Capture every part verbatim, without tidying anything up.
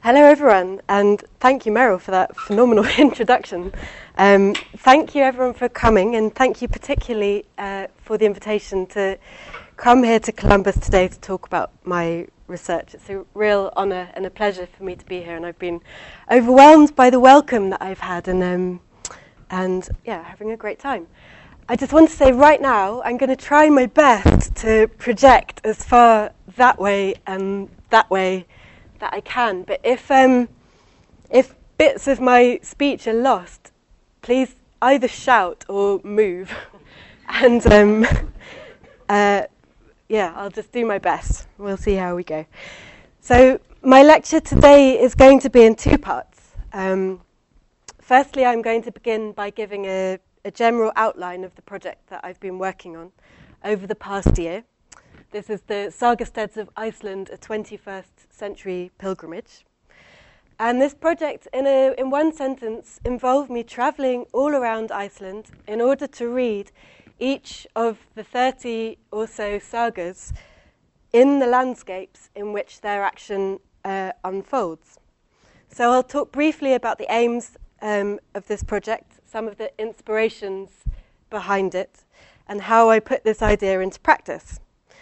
Hello everyone, and thank you Meryl for that phenomenal introduction. Um, thank you everyone for coming, and thank you particularly uh, for the invitation to come here to Columbus today to talk about my research. It's a real honour and a pleasure for me to be here, and I've been overwhelmed by the welcome that I've had, and um, and yeah, having a great time. I just want to say right now, I'm going to try my best to project as far that way and that way that I can, but if um, if bits of my speech are lost, please either shout or move, and um, uh, yeah, I'll just do my best. We'll see how we go. So my lecture today is going to be in two parts. Um, firstly, I'm going to begin by giving a, a general outline of the project that I've been working on over the past year. This is the Sagasteds of Iceland, a twenty-first century pilgrimage. And this project, in, a, in one sentence, involved me travelling all around Iceland in order to read each of the thirty or so sagas in the landscapes in which their action uh, unfolds. So I'll talk briefly about the aims um, of this project, some of the inspirations behind it, and how I put this idea into practice.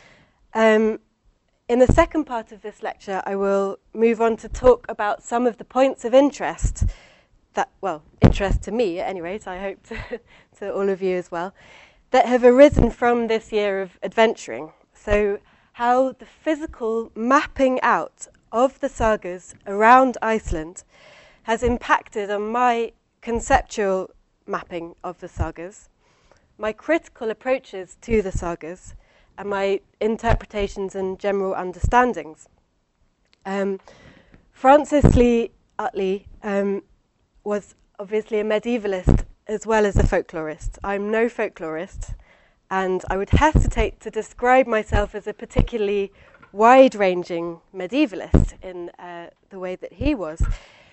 Um, in the second part of this lecture, I will move on to talk about some of the points of interest that, well, interest to me at any rate, I hope to, to all of you as well, that have arisen from this year of adventuring. So how the physical mapping out of the sagas around Iceland has impacted on my conceptual mapping of the sagas, my critical approaches to the sagas, and my interpretations and general understandings. Um, Francis Lee Utley um, was obviously a medievalist as well as a folklorist. I'm no folklorist, and I would hesitate to describe myself as a particularly wide-ranging medievalist in uh, the way that he was.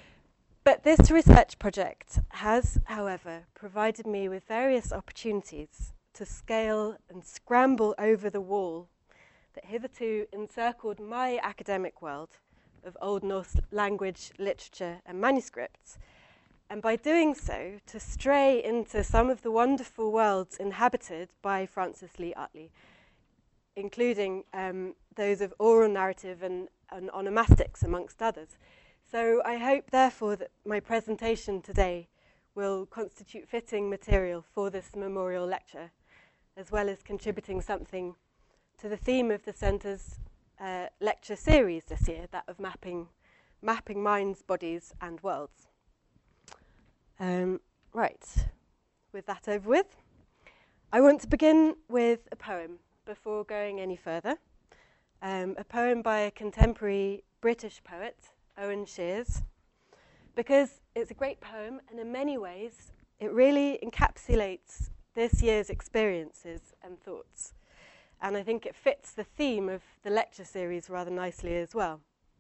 But this research project has, however, provided me with various opportunities to scale and scramble over the wall that hitherto encircled my academic world of Old Norse language, literature and manuscripts, and by doing so to stray into some of the wonderful worlds inhabited by Francis Lee Utley, including um, those of oral narrative and, and onomastics, amongst others. So I hope, therefore, that my presentation today will constitute fitting material for this memorial lecture, as well as contributing something to the theme of the Centre's uh, lecture series this year, that of mapping, mapping minds, bodies and worlds. Um, right, with that over with, I want to begin with a poem before going any further. Um, a poem by a contemporary British poet, Owen Shears, because it's a great poem and in many ways it really encapsulates this year's experiences and thoughts. And I think it fits the theme of the lecture series rather nicely as well.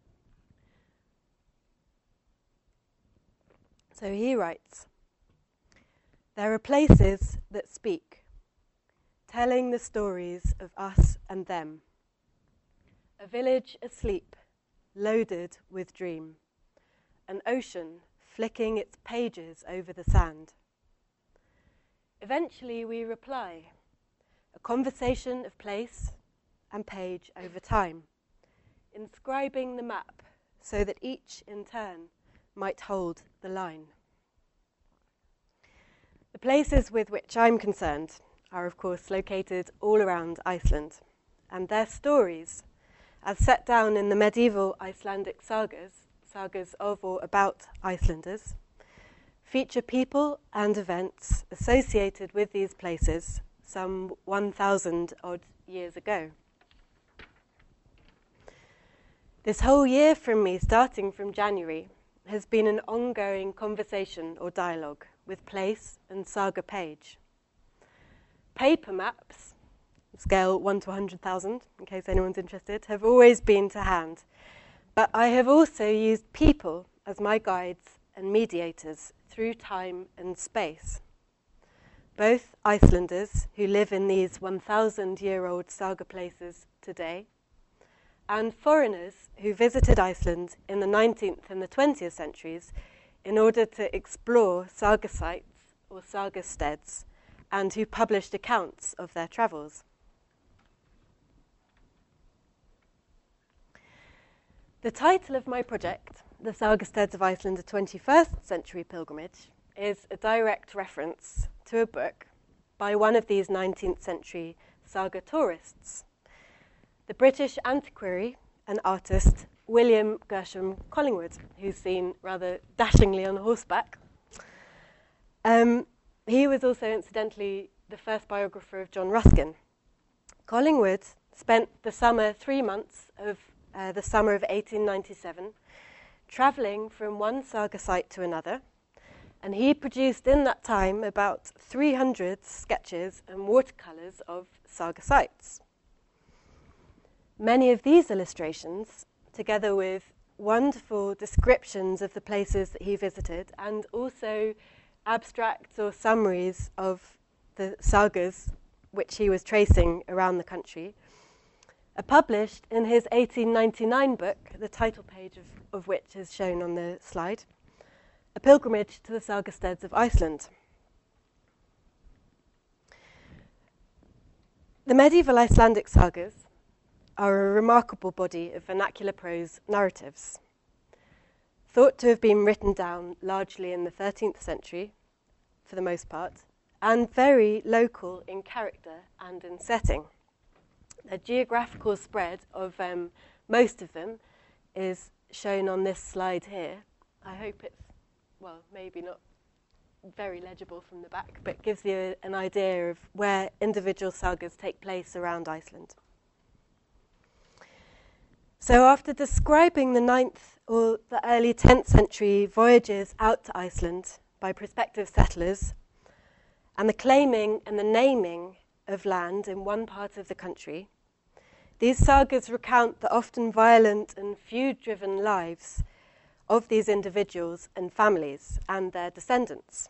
So he writes, "There are places that speak, telling the stories of us and them. A village asleep, loaded with dream. An ocean flicking its pages over the sand. Eventually we reply, a conversation of place and page over time, inscribing the map so that each in turn might hold the line. The places with which I'm concerned are of course located all around Iceland, and their stories, as set down in the medieval Icelandic sagas, sagas of or about Icelanders, feature people and events associated with these places some one thousand odd years ago. This whole year from me, starting from January, has been an ongoing conversation or dialogue with place and saga page. Paper maps, scale one to one hundred thousand, in case anyone's interested, have always been to hand, but I have also used people as my guides and mediators through time and space. Both Icelanders who live in these one thousand year old saga places today, and foreigners who visited Iceland in the nineteenth and the twentieth centuries in order to explore saga sites or saga steads, and who published accounts of their travels. The title of my project, The Saga Steads of Iceland, a twenty-first century pilgrimage, is a direct reference to a book by one of these nineteenth century saga tourists, the British antiquary and artist William Gershom Collingwood, who's seen rather dashingly on horseback. Um, he was also, incidentally, the first biographer of John Ruskin. Collingwood spent the summer, three months of uh, the summer of eighteen ninety-seven, travelling from one saga site to another, and he produced in that time about three hundred sketches and watercolours of saga sites. Many of these illustrations, together with wonderful descriptions of the places that he visited, and also abstracts or summaries of the sagas which he was tracing around the country, are published in his eighteen ninety-nine book, the title page of, of which is shown on the slide, A Pilgrimage to the Saga Steads of Iceland. The medieval Icelandic sagas are a remarkable body of vernacular prose narratives, thought to have been written down largely in the thirteenth century, for the most part, and very local in character and in setting. The geographical spread of um, most of them is shown on this slide here. I hope it's, well, maybe not very legible from the back, but gives you a, an idea of where individual sagas take place around Iceland. So after describing the ninth or the early tenth century voyages out to Iceland by prospective settlers, and the claiming and the naming of land in one part of the country, these sagas recount the often violent and feud-driven lives of these individuals and families and their descendants.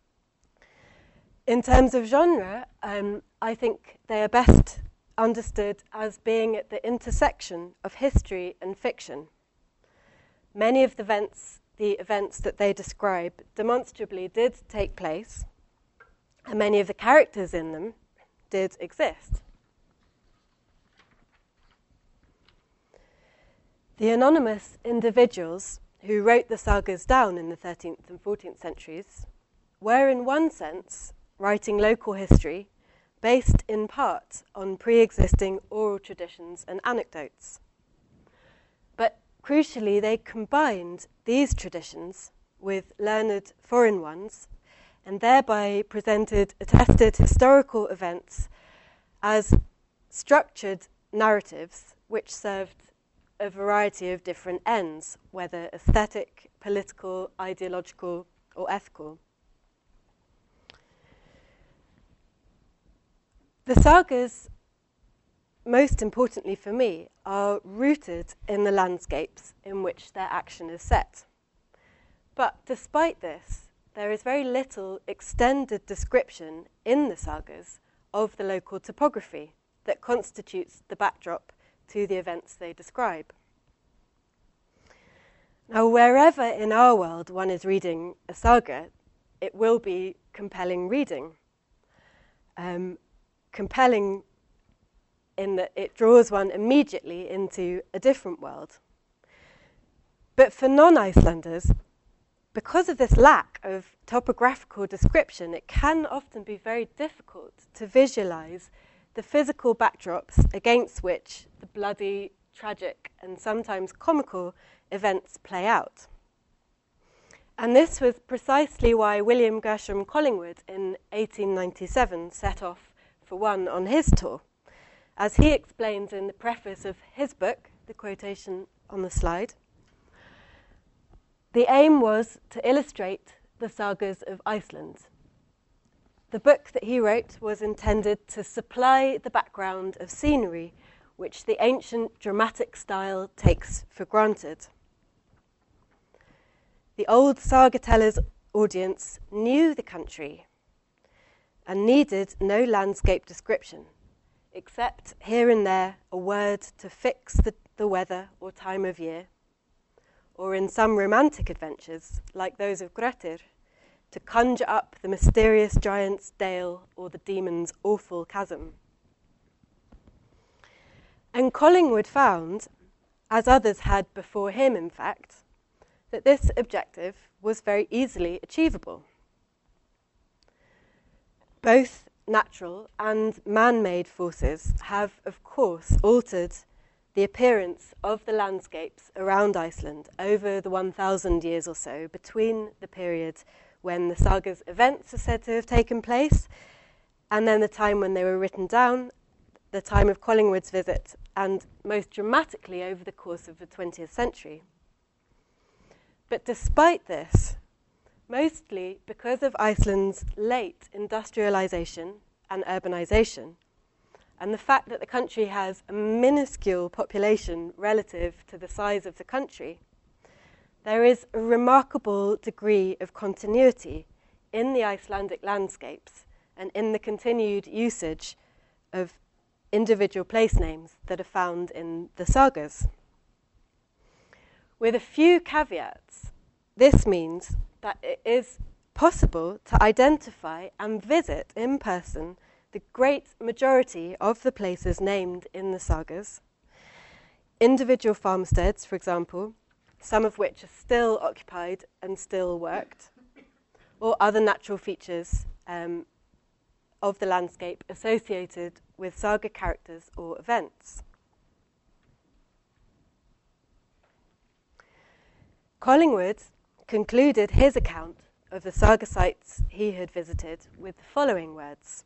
In terms of genre, um, I think they are best understood as being at the intersection of history and fiction. Many of the events, the events that they describe demonstrably did take place, and many of the characters in them did exist. The anonymous individuals who wrote the sagas down in the thirteenth and fourteenth centuries were, in one sense, writing local history based in part on pre-existing oral traditions and anecdotes. But crucially, they combined these traditions with learned foreign ones and thereby presented attested historical events as structured narratives which served a variety of different ends, whether aesthetic, political, ideological, or ethical. The sagas, most importantly for me, are rooted in the landscapes in which their action is set. But despite this, there is very little extended description in the sagas of the local topography that constitutes the backdrop to the events they describe. Now, wherever in our world one is reading a saga, it will be compelling reading. Um, compelling in that it draws one immediately into a different world. But for non-Icelanders, because of this lack of topographical description, it can often be very difficult to visualize the physical backdrops against which the bloody, tragic, and sometimes comical events play out. And this was precisely why William Gershom Collingwood in eighteen ninety-seven set off for one on his tour. As he explains in the preface of his book, the quotation on the slide, the aim was to illustrate the sagas of Iceland. The book that he wrote was intended to supply the background of scenery which the ancient dramatic style takes for granted. The old saga teller's audience knew the country and needed no landscape description, except here and there a word to fix the the weather or time of year, or in some romantic adventures, like those of Grettir, to conjure up the mysterious giant's dale or the demon's awful chasm. And Collingwood found, as others had before him in fact, that this objective was very easily achievable. Both natural and man-made forces have, of course, altered the appearance of the landscapes around Iceland over the one thousand years or so between the period when the saga's events are said to have taken place and then the time when they were written down, the time of Collingwood's visit, and most dramatically over the course of the twentieth century. But despite this, mostly because of Iceland's late industrialization and urbanization, and the fact that the country has a minuscule population relative to the size of the country, there is a remarkable degree of continuity in the Icelandic landscapes and in the continued usage of individual place names that are found in the sagas. With a few caveats, this means that it is possible to identify and visit in person the great majority of the places named in the sagas. Individual farmsteads, for example, some of which are still occupied and still worked, or other natural features um, of the landscape associated with saga characters or events. Collingwood concluded his account of the saga sites he had visited with the following words.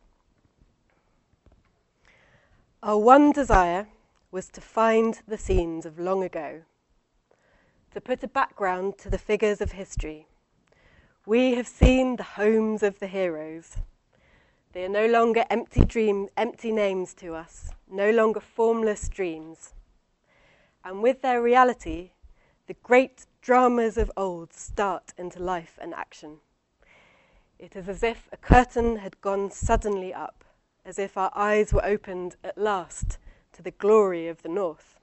Our one desire was to find the scenes of long ago, to put a background to the figures of history. We have seen the homes of the heroes. They are no longer empty dream, empty names to us, no longer formless dreams. And with their reality, the great dramas of old start into life and action. It is as if a curtain had gone suddenly up, as if our eyes were opened at last to the glory of the North.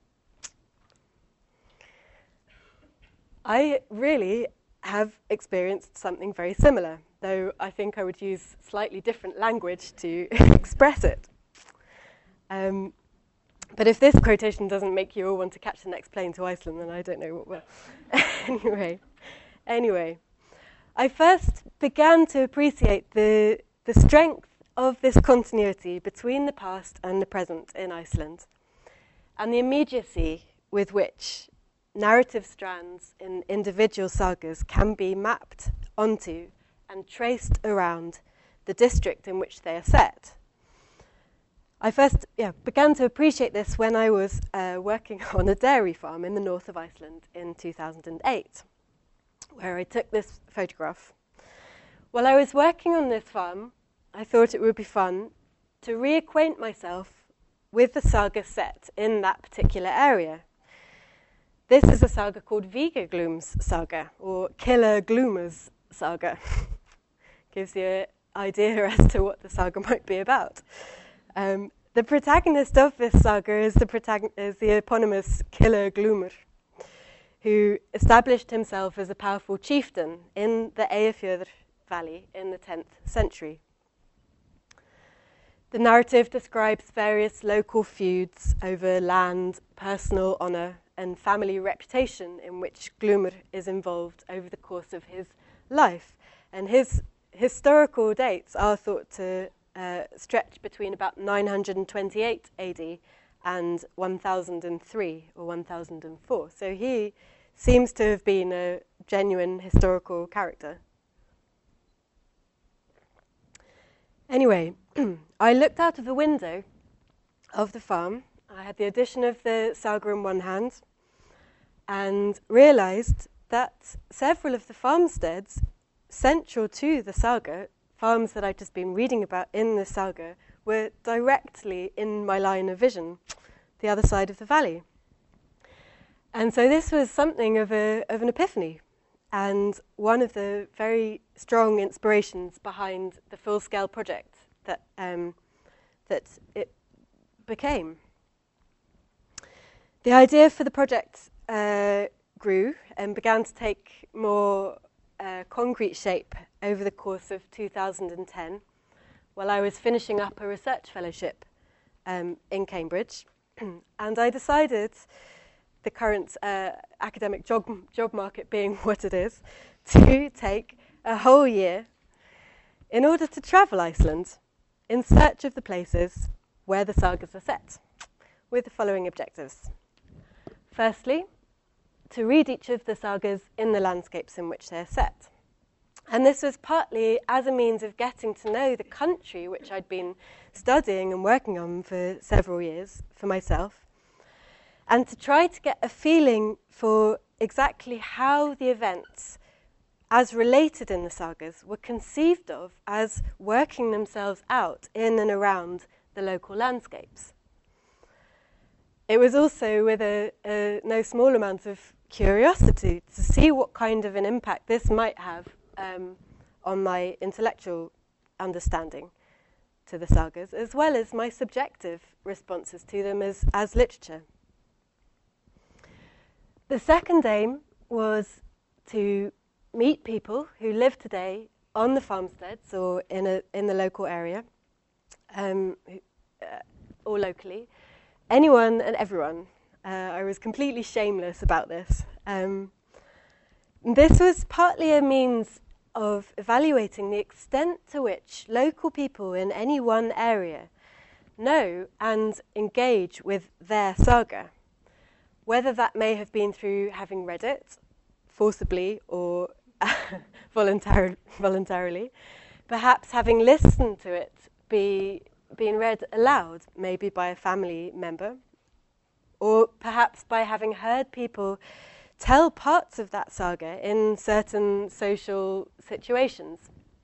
I really have experienced something very similar, though I think I would use slightly different language to express it. Um, but if this quotation doesn't make you all want to catch the next plane to Iceland, then I don't know what will. anyway, anyway, I first began to appreciate the the strength of this continuity between the past and the present in Iceland, and the immediacy with which narrative strands in individual sagas can be mapped onto and traced around the district in which they are set. I first yeah, began to appreciate this when I was uh, working on a dairy farm in the north of Iceland in two thousand eight, where I took this photograph. While I was working on this farm, I thought it would be fun to reacquaint myself with the saga set in that particular area. This is a saga called Vígaglúm's saga, or Killer Gloomer's saga. Gives you an idea as to what the saga might be about. Um, the protagonist of this saga is the, protagon- is the eponymous Killer Gloomer, who established himself as a powerful chieftain in the Eyjafjörður Valley in the tenth century. The narrative describes various local feuds over land, personal honour, and family reputation in which Glúmur is involved over the course of his life. And his historical dates are thought to uh, stretch between about nine hundred twenty-eight A D and one thousand three or one thousand four. So he seems to have been a genuine historical character. Anyway, I looked out of the window of the farm. I had the edition of the saga in one hand and realised that several of the farmsteads central to the saga, farms that I'd just been reading about in the saga, were directly in my line of vision, the other side of the valley. And so this was something of a of an epiphany, and one of the very strong inspirations behind the full-scale project that um, that it became. The idea for the project uh, grew and began to take more uh, concrete shape over the course of two thousand ten, while I was finishing up a research fellowship um, in Cambridge. And I decided, the current uh, academic job, job market being what it is, to take a whole year in order to travel Iceland in search of the places where the sagas are set, with the following objectives. Firstly, to read each of the sagas in the landscapes in which they are set. And this was partly as a means of getting to know the country which I'd been studying and working on for several years for myself, and to try to get a feeling for exactly how the events, as related in the sagas, were conceived of as working themselves out in and around the local landscapes. It was also with a, a no small amount of curiosity to see what kind of an impact this might have um, on my intellectual understanding to the sagas, as well as my subjective responses to them as, as literature. The second aim was to meet people who live today on the farmsteads or in, a, in the local area, um, who, uh, or locally, anyone and everyone. Uh, I was completely shameless about this. Um, this was partly a means of evaluating the extent to which local people in any one area know and engage with their saga, whether that may have been through having read it forcibly or voluntar- voluntarily, perhaps having listened to it be being read aloud, maybe by a family member, or perhaps by having heard people tell parts of that saga in certain social situations.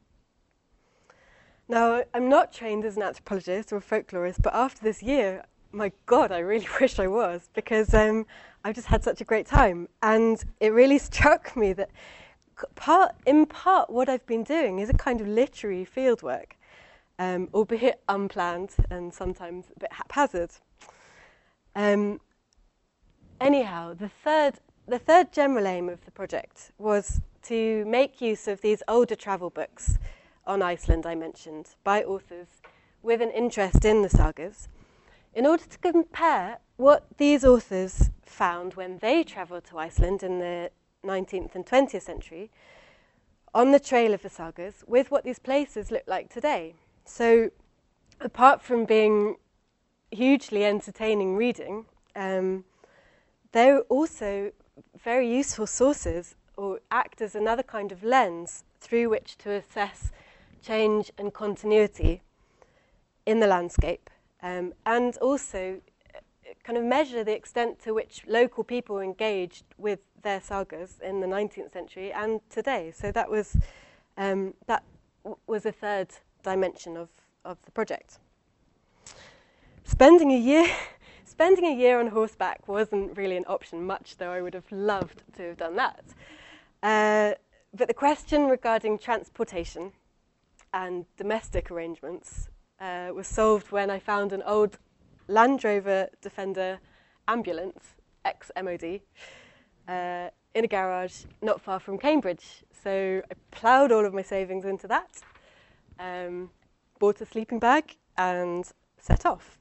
Now, I'm not trained as an anthropologist or a folklorist, but after this year, my God, I really wish I was, because um, I've just had such a great time. And it really struck me that part, in part what I've been doing is a kind of literary fieldwork, um, albeit unplanned and sometimes a bit haphazard. Um, anyhow, the third, the third general aim of the project was to make use of these older travel books on Iceland I mentioned, by authors with an interest in the sagas, in order to compare what these authors found when they travelled to Iceland in the nineteenth and twentieth century on the trail of the sagas with what these places look like today. So, apart from being hugely entertaining reading, um, they're also very useful sources or act as another kind of lens through which to assess change and continuity in the landscape, um, and also kind of measure the extent to which local people engaged with their sagas in the nineteenth century and today. So that was um, that w- was a third dimension of, of the project. Spending a year spending a year on horseback wasn't really an option, much though I would have loved to have done that. Uh, but the question regarding transportation and domestic arrangements uh, was solved when I found an old Land Rover Defender ambulance, ex-M O D, uh, in a garage not far from Cambridge. So I ploughed all of my savings into that, um, bought a sleeping bag and set off.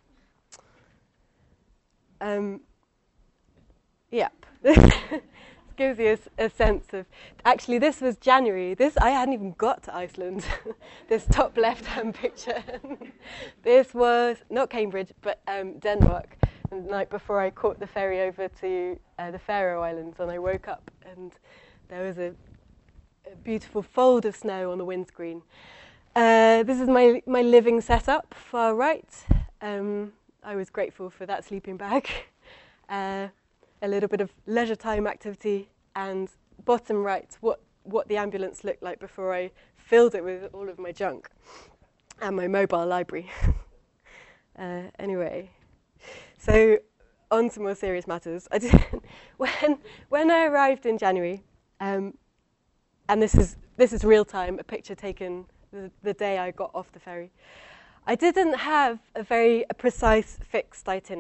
Um, yep. Gives you a, a sense of, actually this was January, this I hadn't even got to Iceland, this top left hand picture. This was not Cambridge but um, Denmark, the night before I caught the ferry over to uh, the Faroe Islands, and I woke up and there was a, a beautiful fold of snow on the windscreen. Uh, this is my, my living setup, far right. Um, I was grateful for that sleeping bag. Uh, a little bit of leisure time activity, and bottom right, what, what the ambulance looked like before I filled it with all of my junk and my mobile library. uh, anyway, so on to more serious matters. I did, when when I arrived in January, um, and this is this is real time, a picture taken the, the day I got off the ferry. I didn't have a very a precise, fixed itinerary.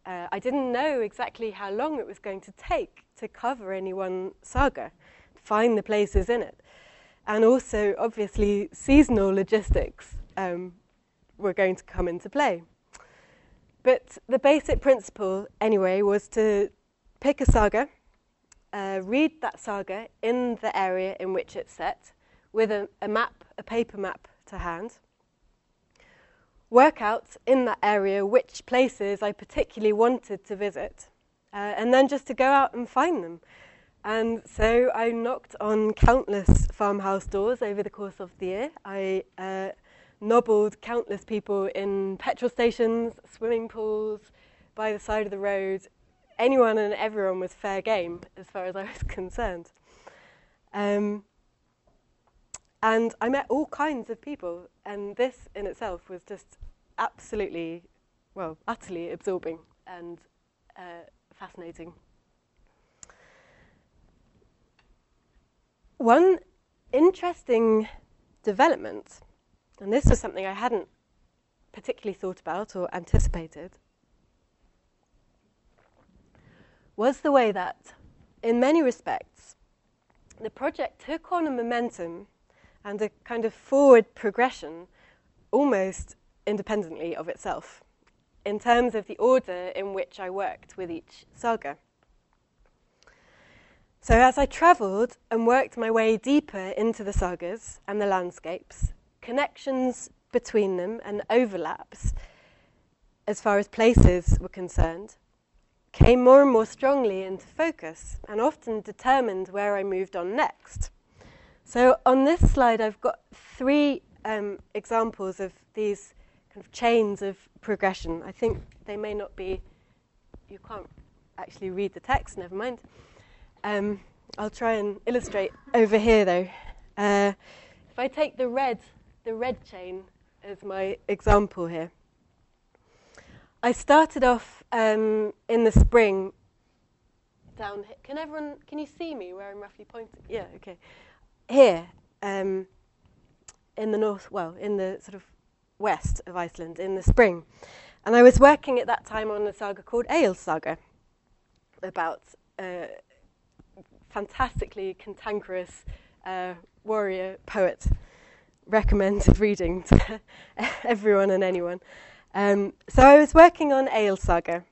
uh, I didn't know exactly how long it was going to take to cover any one saga, find the places in it. And also, obviously, seasonal logistics um, were going to come into play. But the basic principle, anyway, was to pick a saga, uh, read that saga in the area in which it's set, with a, a map, a paper map to hand, work out in that area which places I particularly wanted to visit, uh, and then just to go out and find them. And so I knocked on countless farmhouse doors over the course of the year. I uh, nobbled countless people in petrol stations, swimming pools, by the side of the road. Anyone and everyone was fair game, as far as I was concerned. Um, and I met all kinds of people, and this in itself was just absolutely, well, utterly absorbing and uh, fascinating. One interesting development, and this was something I hadn't particularly thought about or anticipated, was the way that, in many respects, the project took on a momentum and a kind of forward progression almost independently of itself, in terms of the order in which I worked with each saga. So as I travelled and worked my way deeper into the sagas and the landscapes, connections between them and overlaps, as far as places were concerned, came more and more strongly into focus and often determined where I moved on next. So on this slide I've got three um, examples of these kind of chains of progression. I think they may not be, you can't actually read the text, never mind. Um, I'll try and illustrate over here though. Uh, if I take the red, the red chain as my example here. I started off um, in the spring down here. Can everyone, can you see me where I'm roughly pointing? Yeah, okay. Here, um, in the north, well, in the sort of west of Iceland in the spring. And I was working at that time on a saga called Egil Saga, about uh, fantastically cantankerous uh, warrior poet. Recommended reading to everyone and anyone. Um, so I was working on Egil Saga,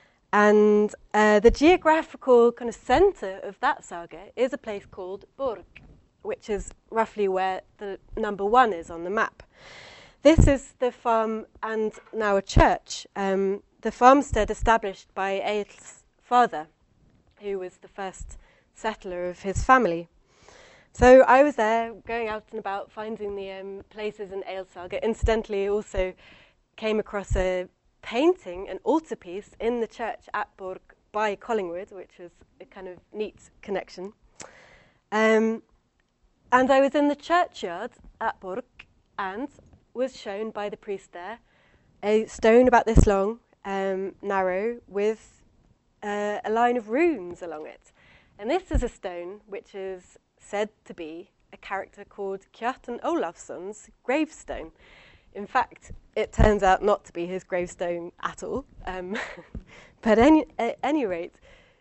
and uh, the geographical kind of centre of that saga is a place called Borg, which is roughly where the number one is on the map. This is the farm and now a church, um, the farmstead established by Egil's father, who was the first settler of his family. So I was there, going out and about, finding the um, places in Egil Saga. Incidentally, also came across a painting, an altarpiece in the church at Borg by Collingwood, which was a kind of neat connection. Um, and I was in the churchyard at Borg and was shown by the priest there a stone about this long, um, narrow, with uh, a line of runes along it. And this is a stone which is said to be a character called Kjartan Ólafsson's gravestone. In fact, it turns out not to be his gravestone at all. Um, but any, at any rate,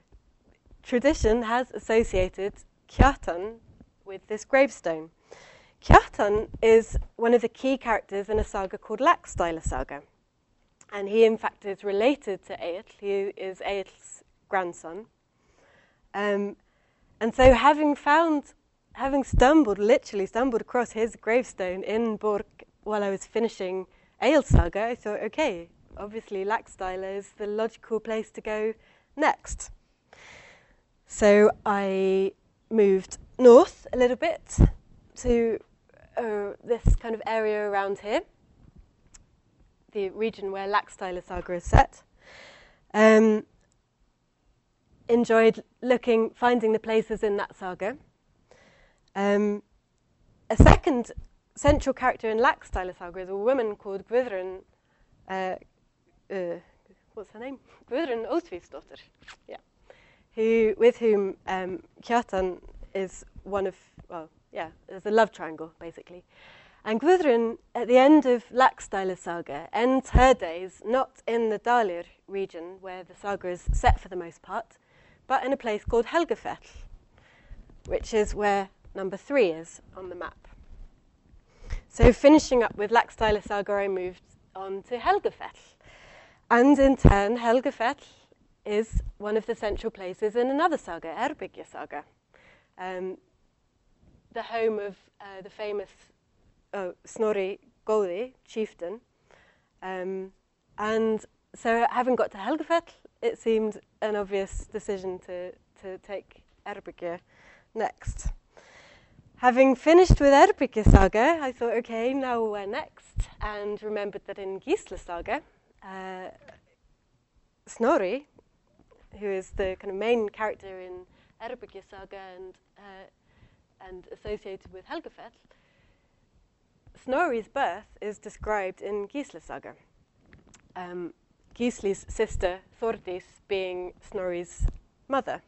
tradition has associated Kjartan with this gravestone. Kjartan is one of the key characters in a saga called Laxdæla Saga. And he, in fact, is related to Egil. He is Egil's grandson. Um, and so having found, having stumbled, literally stumbled across his gravestone in Borg while I was finishing Egil Saga, I thought, okay, obviously Laxdæla is the logical place to go next. So I moved north a little bit to uh, this kind of area around here, the region where Laxdæla Saga is set. Um, enjoyed looking, finding the places in that saga. Um, a second central character in Laxdæla Saga is a woman called Guðrun, uh, uh, what's her name? Guðrun Ósvífursdóttir, yeah, who, with whom um, Kjartan is one of, well, yeah, there's a love triangle, basically. And Gudrun, at the end of Laxdæla saga, ends her days not in the Dalir region, where the saga is set for the most part, but in a place called Helgafell, which is where number three is on the map. So finishing up with Laxdæla saga, I moved on to Helgafell. And in turn, Helgafell is one of the central places in another saga, Eyrbyggja saga, um, the home of uh, the famous oh, Snorri Góði, chieftain. Um, and so having got to Helgafell, it seemed an obvious decision to, to take Eyrbyggja next. Having finished with Eyrbyggja saga, I thought, okay, now where next? And remembered that in Gísla saga, uh, Snorri, who is the kind of main character in Eyrbyggja saga and uh, and associated with Helgafell, Snorri's birth is described in Gísla saga. Um, Gísli's sister Þórdís being Snorri's mother.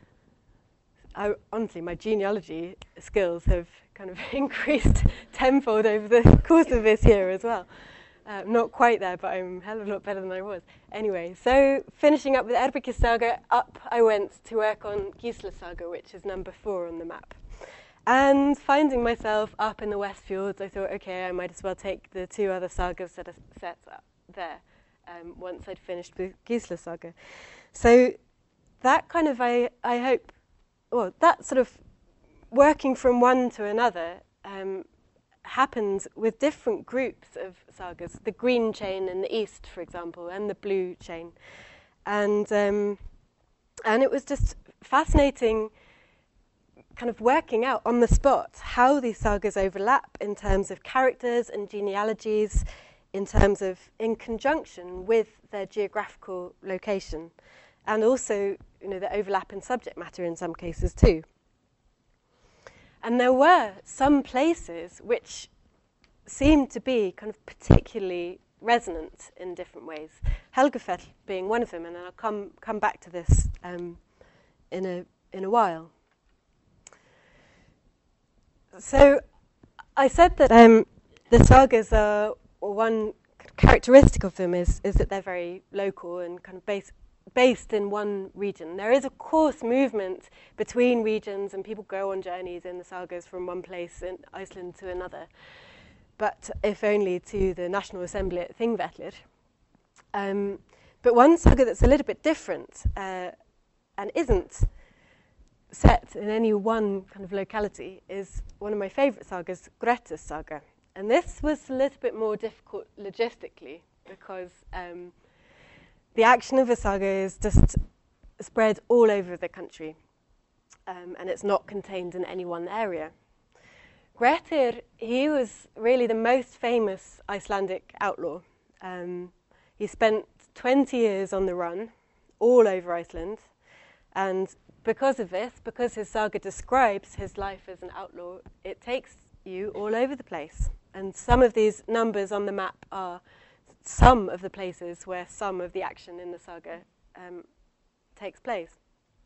I, honestly, my genealogy skills have kind of increased tenfold over the course of this year as well. Uh, not quite there, but I'm a hell of a lot better than I was. Anyway, so finishing up with Eyrbyggja saga, up I went to work on Gísla saga, which is number four on the map. And finding myself up in the Westfjords, I thought, okay, I might as well take the two other sagas that are set up there um, once I'd finished with Gísla saga. So that kind of, I, I hope, well, that sort of working from one to another um, happened with different groups of sagas, the green chain in the east, for example, and the blue chain. And, um, and it was just fascinating kind of working out on the spot how these sagas overlap in terms of characters and genealogies, in terms of in conjunction with their geographical location, and also, you know, the overlap in subject matter in some cases too. And there were some places which seemed to be kind of particularly resonant in different ways. Helgafell being one of them, and I'll come come back to this um, in a in a while. So I said that um, the sagas are, or one characteristic of them is, is that they're very local and kind of based, based in one region. There is, of course, movement between regions, and people go on journeys in the sagas from one place in Iceland to another, but if only to the National Assembly at Þingvellir. Um, but one saga that's a little bit different uh, and isn't set in any one kind of locality is one of my favourite sagas, Grettis saga. And this was a little bit more difficult logistically because um, the action of a saga is just spread all over the country, um, and it's not contained in any one area. Grettir, he was really the most famous Icelandic outlaw. Um, he spent twenty years on the run all over Iceland, and because of this, because his saga describes his life as an outlaw, it takes you all over the place. And some of these numbers on the map are some of the places where some of the action in the saga um, takes place.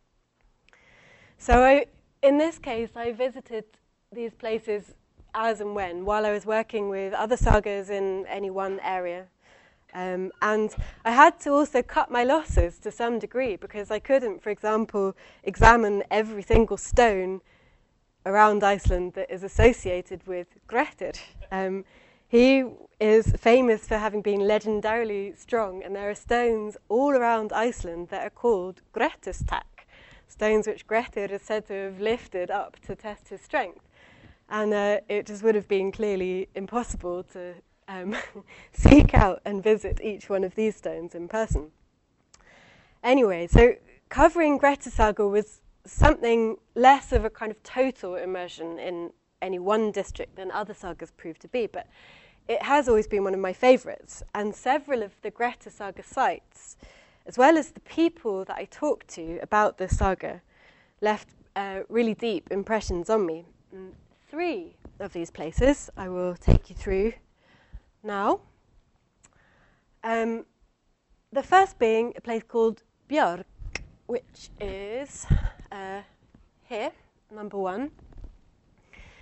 So I, in this case, I visited these places as and when, while I was working with other sagas in any one area. Um, and I had to also cut my losses to some degree because I couldn't, for example, examine every single stone around Iceland that is associated with Grettir. Um, he is famous for having been legendarily strong, and there are stones all around Iceland that are called Grettistak, stones which Grettir is said to have lifted up to test his strength. And uh, it just would have been clearly impossible to Um, seek out and visit each one of these stones in person. Anyway, so covering Grettis saga was something less of a kind of total immersion in any one district than other sagas proved to be, but it has always been one of my favourites, and several of the Grettis saga sites, as well as the people that I talked to about the saga, left uh, really deep impressions on me. And three of these places I will take you through now. Um, the first being a place called Björg, which is uh, here, number one.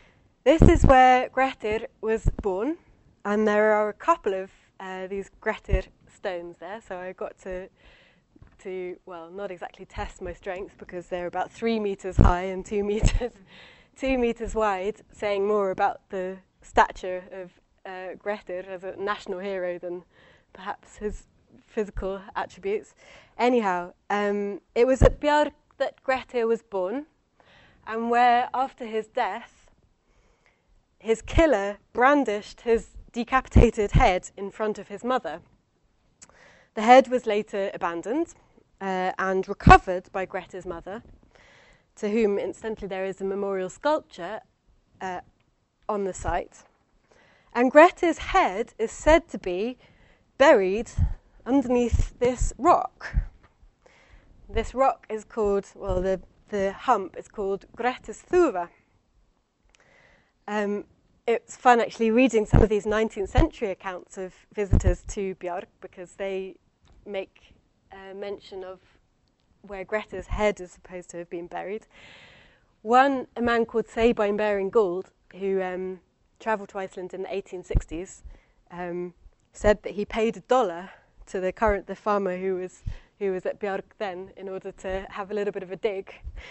This is where Grettir was born, and there are a couple of uh, these Grettir stones there, so I got to, to, well, not exactly test my strength because they're about three metres high and two metres, two metres wide, saying more about the stature of uh, Grettir as a national hero than perhaps his physical attributes. Anyhow, um, it was at Bjarg that Grettir was born, and where after his death, his killer brandished his decapitated head in front of his mother. The head was later abandoned uh, and recovered by Grettir's mother, to whom, incidentally, there is a memorial sculpture uh, on the site. And Grettir's head is said to be buried underneath this rock. This rock is called, well, the, the hump is called Grettis Thuva. Um, it's fun actually reading some of these nineteenth century accounts of visitors to Bjarg because they make uh, mention of where Grettir's head is supposed to have been buried. One, a man called Sabine Baring Gould, who um, travelled to Iceland in the eighteen sixties, um, said that he paid a dollar to the current the farmer who was who was at Bjarg then in order to have a little bit of a dig.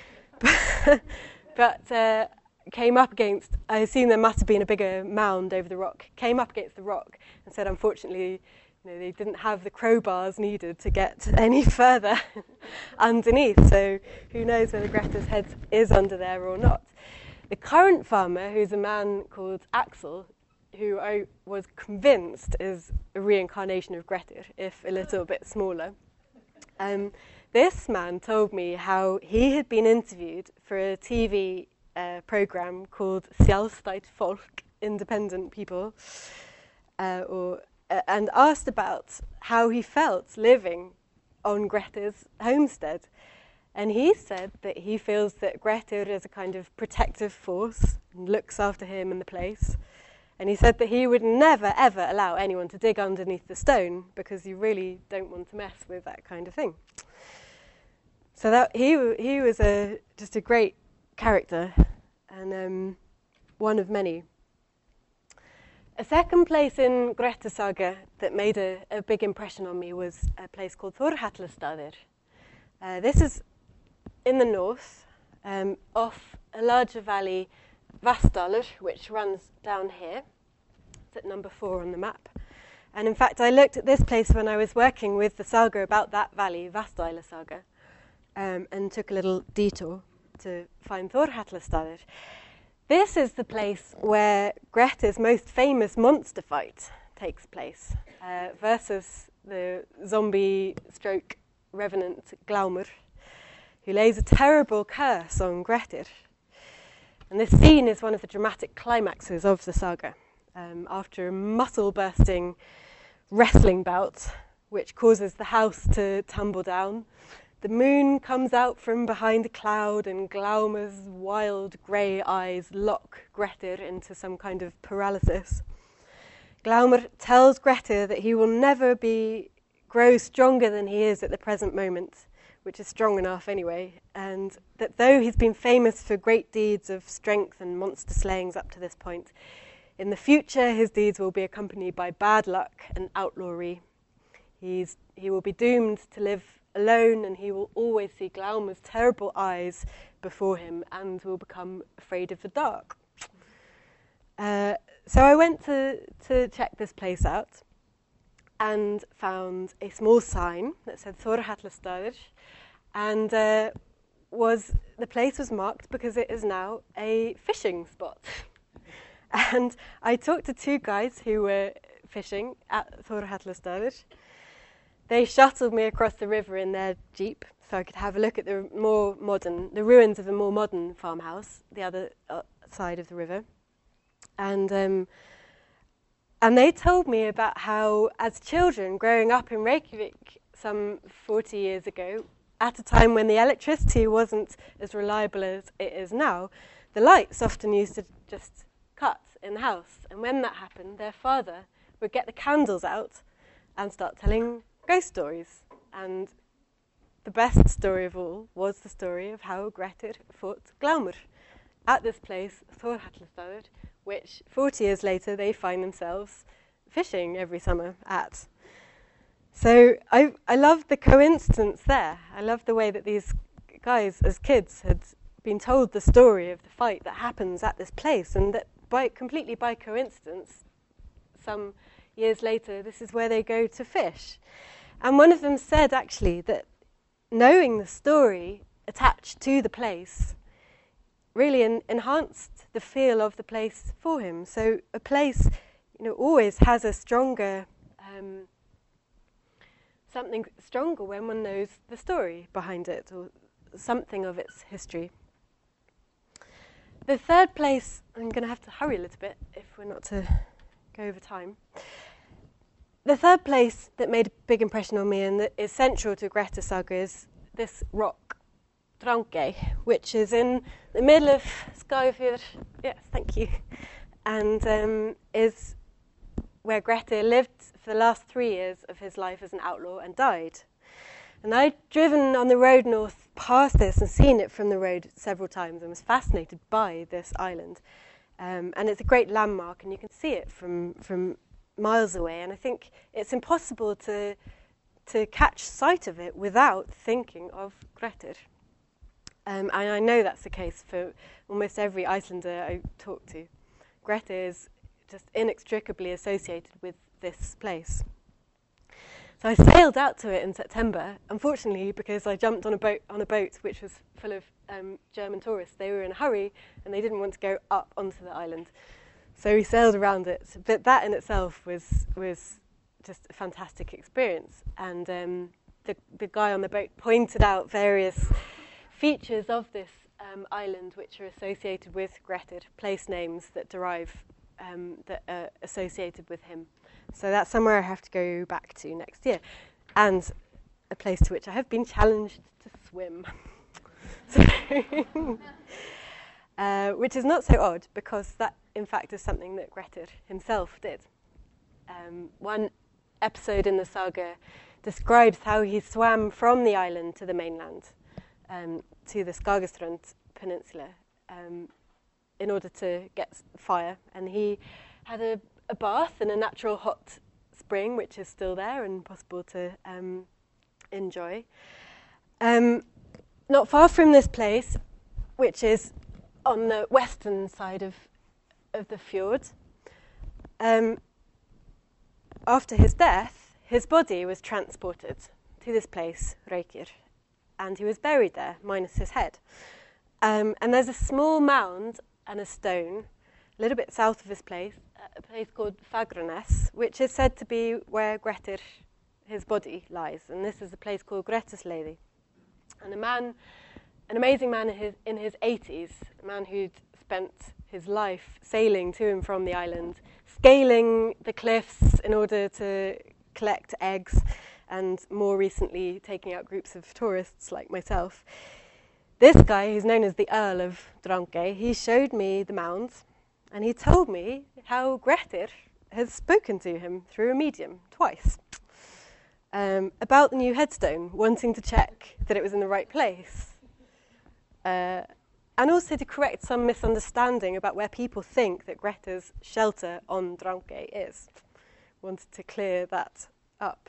but uh, came up against, I assume there must have been a bigger mound over the rock, came up against the rock and said unfortunately you know, they didn't have the crowbars needed to get any further underneath, so who knows whether Grettir's head is under there or not. The current farmer, who's a man called Axel, who I was convinced is a reincarnation of Grettir, if a little bit smaller, um, this man told me how he had been interviewed for a T V uh, programme called Sjálfstætt Fólk, Independent People, uh, or, uh, and asked about how he felt living on Grettir's homestead. And he said that he feels that Grettir is a kind of protective force and looks after him and the place. And he said that he would never, ever allow anyone to dig underneath the stone because you really don't want to mess with that kind of thing. So that he he was a just a great character and um, one of many. A second place in Grettir Saga that made a, a big impression on me was a place called Þórhallstaðir. Uh, this is in the north, um, off a larger valley, Vatnsdalur, which runs down here. It's at number four on the map. And in fact, I looked at this place when I was working with the saga about that valley, Vatnsdæla saga, um, and took a little detour to find Þórhallstaðir. This is the place where Grettir's most famous monster fight takes place, uh, versus the zombie stroke revenant Glaumur, who lays a terrible curse on Grettir. And this scene is one of the dramatic climaxes of the saga. Um, after a muscle-bursting wrestling bout, which causes the house to tumble down, the moon comes out from behind a cloud and Glaumur's wild grey eyes lock Grettir into some kind of paralysis. Glaumur tells Grettir that he will never be grow stronger than he is at the present moment, which is strong enough anyway, and that though he's been famous for great deeds of strength and monster slayings up to this point, in the future his deeds will be accompanied by bad luck and outlawry. He's, he will be doomed to live alone, and he will always see Glaumur's terrible eyes before him and will become afraid of the dark. Uh, so I went to, to check this place out and found a small sign that said Þórhallstaðir, and uh, was the place was marked because it is now a fishing spot. And I talked to two guys who were fishing at Þórhallstaðir. They shuttled me across the river in their jeep so I could have a look at the more modern, the ruins of a more modern farmhouse, the other uh, side of the river. And um, and they told me about how, as children growing up in Reykjavik some forty years ago, at a time when the electricity wasn't as reliable as it is now, the lights often used to just cut in the house. And when that happened, their father would get the candles out and start telling ghost stories. And the best story of all was the story of how Grettir fought Glaumur at this place, Þórhallsstaður, which forty years later they find themselves fishing every summer at. So I I love the coincidence there. I love the way that these guys, as kids, had been told the story of the fight that happens at this place, and that by completely by coincidence, some years later, this is where they go to fish. And one of them said, actually, that knowing the story attached to the place really en- enhanced the feel of the place for him. So a place, you know, always has a stronger, um, something stronger when one knows the story behind it, or something of its history. The third place, I'm going to have to hurry a little bit if we're not to go over time. The third place that made a big impression on me and that is central to Grettir saga is this rock, Drangey, which is in the middle of Skagafjörður, yes, thank you, and um, is where Grettir lived for the last three years of his life as an outlaw and died. And I'd driven on the road north past this and seen it from the road several times and was fascinated by this island. Um, and it's a great landmark, and you can see it from from miles away. And I think it's impossible to to catch sight of it without thinking of Grettir. Um, and I know that's the case for almost every Icelander I talk to. Grettir is just inextricably associated with this place. So I sailed out to it in September, unfortunately, because I jumped on a boat on a boat which was full of um, German tourists. They were in a hurry and they didn't want to go up onto the island. So we sailed around it. But that in itself was was just a fantastic experience. And um, the, the guy on the boat pointed out various features of this um, island which are associated with Grettir, place names that derive, um, that are associated with him. So that's somewhere I have to go back to next year, and a place to which I have been challenged to swim, so uh, which is not so odd because that, in fact, is something that Grettir himself did. Um, one episode in the saga describes how he swam from the island to the mainland, um, to the Skagaströnd Peninsula, um, in order to get fire, and he had a a bath in a natural hot spring, which is still there and possible to um, enjoy. Um, not far from this place, which is on the western side of, of the fjord, um, after his death, his body was transported to this place, Reykir, and he was buried there, minus his head. Um, and there's a small mound and a stone a little bit south of this place, a place called Fagranes, which is said to be where Grettir, his body, lies. And this is a place called Grettisleiði. And a man, an amazing man in his, in his eighties, a man who'd spent his life sailing to and from the island, scaling the cliffs in order to collect eggs, and more recently taking out groups of tourists like myself. This guy, who's known as the Earl of Drangey, he showed me the mounds, and he told me how Grettir has spoken to him through a medium twice um, about the new headstone, wanting to check that it was in the right place. Uh, and also to correct some misunderstanding about where people think that Grettir's shelter on Drangey is. Wanted to clear that up.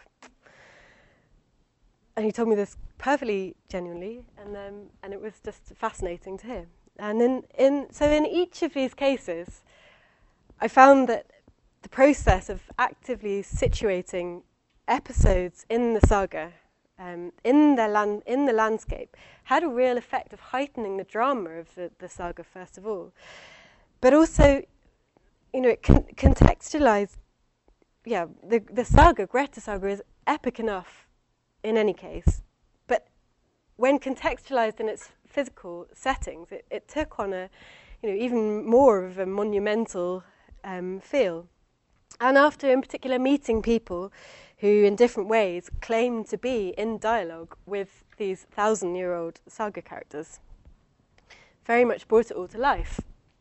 And he told me this perfectly genuinely, and um, and it was just fascinating to hear. And in, in so in each of these cases, I found that the process of actively situating episodes in the saga, um, in the land, in the landscape, had a real effect of heightening the drama of the, the saga first of all, but also, you know, it con- contextualized. Yeah, the the saga, Grettir saga, is epic enough in any case, but when contextualized in its physical settings, it, it took on a, you know, even more of a monumental um, feel. And after, in particular, meeting people who, in different ways, claim to be in dialogue with these thousand-year-old saga characters, very much brought it all to life.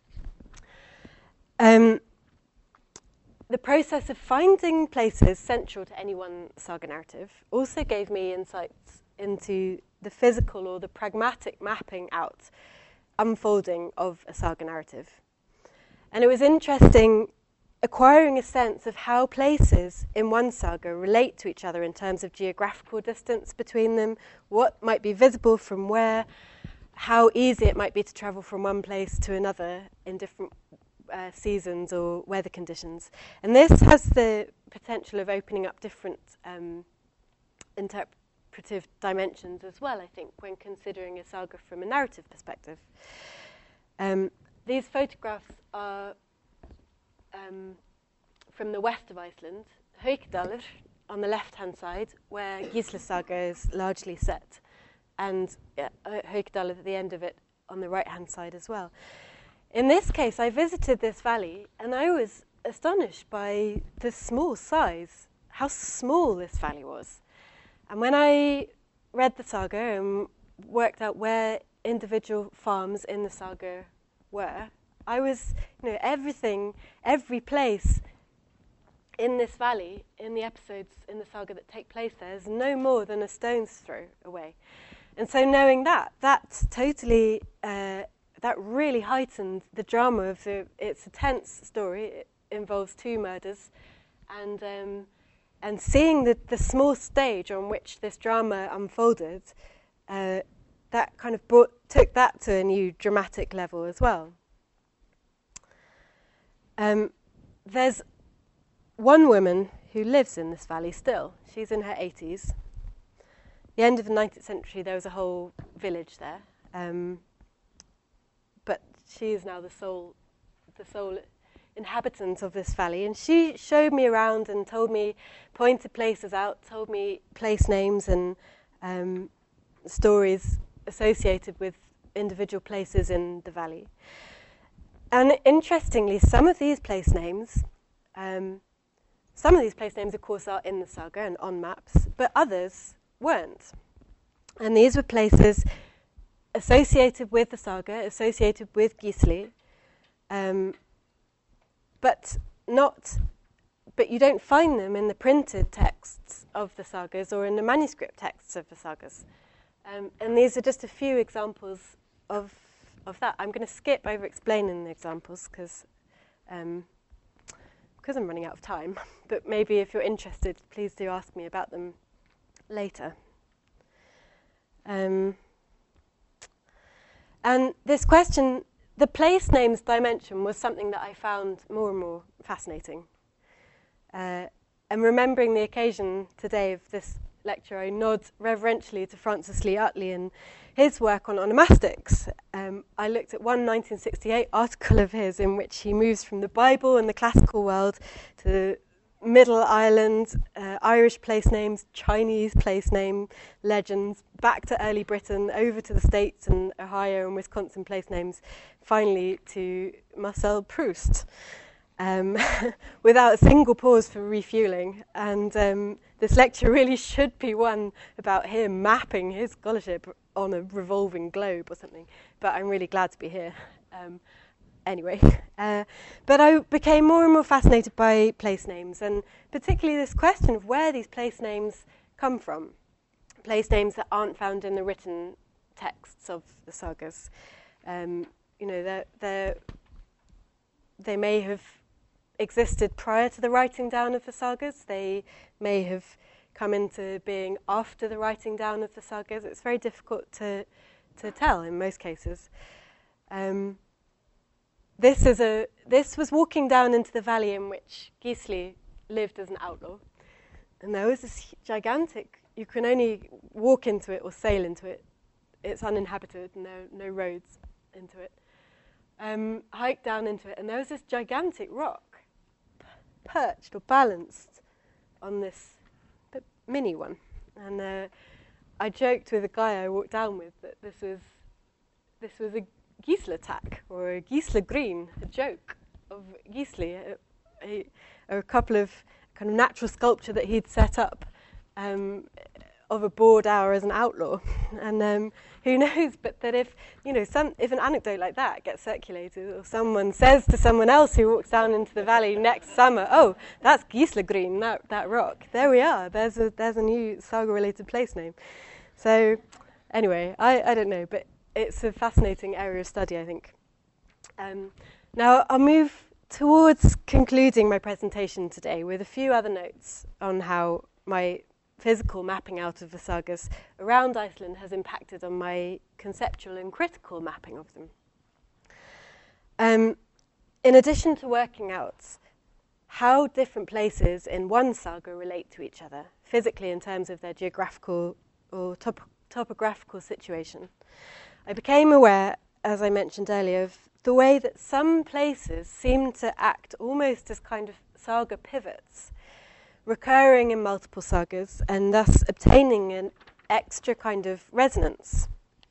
Um, The process of finding places central to any one saga narrative also gave me insights into the physical or the pragmatic mapping out unfolding of a saga narrative. And it was interesting acquiring a sense of how places in one saga relate to each other in terms of geographical distance between them, what might be visible from where, how easy it might be to travel from one place to another in different uh, seasons or weather conditions. And this has the potential of opening up different um, interpretive dimensions as well, I think, when considering a saga from a narrative perspective. Um, these photographs are um, from the west of Iceland, Haukdalur on the left-hand side, where Gisla Saga is largely set, and uh, Haukdalur at the end of it on the right-hand side as well. In this case, I visited this valley, and I was astonished by the small size, how small this valley was. And when I read the saga and worked out where individual farms in the saga were, I was, you know, everything, every place in this valley, in the episodes in the saga that take place there, is no more than a stone's throw away. And so knowing that, that's totally, uh, that really heightened the drama of the, it's a tense story, it involves two murders, and um, and seeing the, the small stage on which this drama unfolded, uh, that kind of brought, took that to a new dramatic level as well. Um, there's one woman who lives in this valley still. She's in her eighties. At the end of the nineteenth century, there was a whole village there, um, but she is now the sole, the sole inhabitant of this valley. And she showed me around and told me, pointed places out, told me place names and um, stories associated with individual places in the valley. And interestingly, some of these place names, um, some of these place names, of course, are in the saga and on maps, but others weren't. And these were places associated with the saga, associated with Gisli, um, but not. But you don't find them in the printed texts of the sagas or in the manuscript texts of the sagas. Um, and these are just a few examples of of that. I'm going to skip over explaining the examples because um, because I'm running out of time. But maybe if you're interested, please do ask me about them later. Um, and this question, the place names dimension, was something that I found more and more fascinating. Uh, and remembering the occasion today of this lecture, I nod reverentially to Francis Lee Utley and his work on onomastics. Um, I looked at one nineteen sixty-eight article of his in which he moves from the Bible and the classical world to Middle Ireland, uh, Irish place names, Chinese place name legends, back to early Britain, over to the States and Ohio and Wisconsin place names, finally to Marcel Proust, um, without a single pause for refueling. And um, this lecture really should be one about him mapping his scholarship on a revolving globe or something, but I'm really glad to be here. Um, Anyway, uh, but I became more and more fascinated by place names, and particularly this question of where these place names come from. Place names that aren't found in the written texts of the sagas. Um, you know, they're, they're, they may have existed prior to the writing down of the sagas. They may have come into being after the writing down of the sagas. It's very difficult to to tell in most cases. Um, This is a. This was walking down into the valley in which Gisli lived as an outlaw, and there was this gigantic. You can only walk into it or sail into it. It's uninhabited, no no roads into it. Um, hiked down into it, and there was this gigantic rock, perched or balanced on this mini one. And uh, I joked with a guy I walked down with that this was this was a Gisla tack or a Gisla green, a joke of Gisli, a, a, a couple of kind of natural sculpture that he'd set up um, of a bored hour as an outlaw. And um, who knows, but that if, you know, some, if an anecdote like that gets circulated, or someone says to someone else who walks down into the valley next summer, oh, that's Gisla green, that, that rock. There we are, there's a, there's a new saga-related place name. So, anyway, I, I don't know, but it's a fascinating area of study, I think. Um, now, I'll move towards concluding my presentation today with a few other notes on how my physical mapping out of the sagas around Iceland has impacted on my conceptual and critical mapping of them. Um, in addition to working out how different places in one saga relate to each other, physically in terms of their geographical or top- topographical situation, I became aware, as I mentioned earlier, of the way that some places seem to act almost as kind of saga pivots, recurring in multiple sagas and thus obtaining an extra kind of resonance.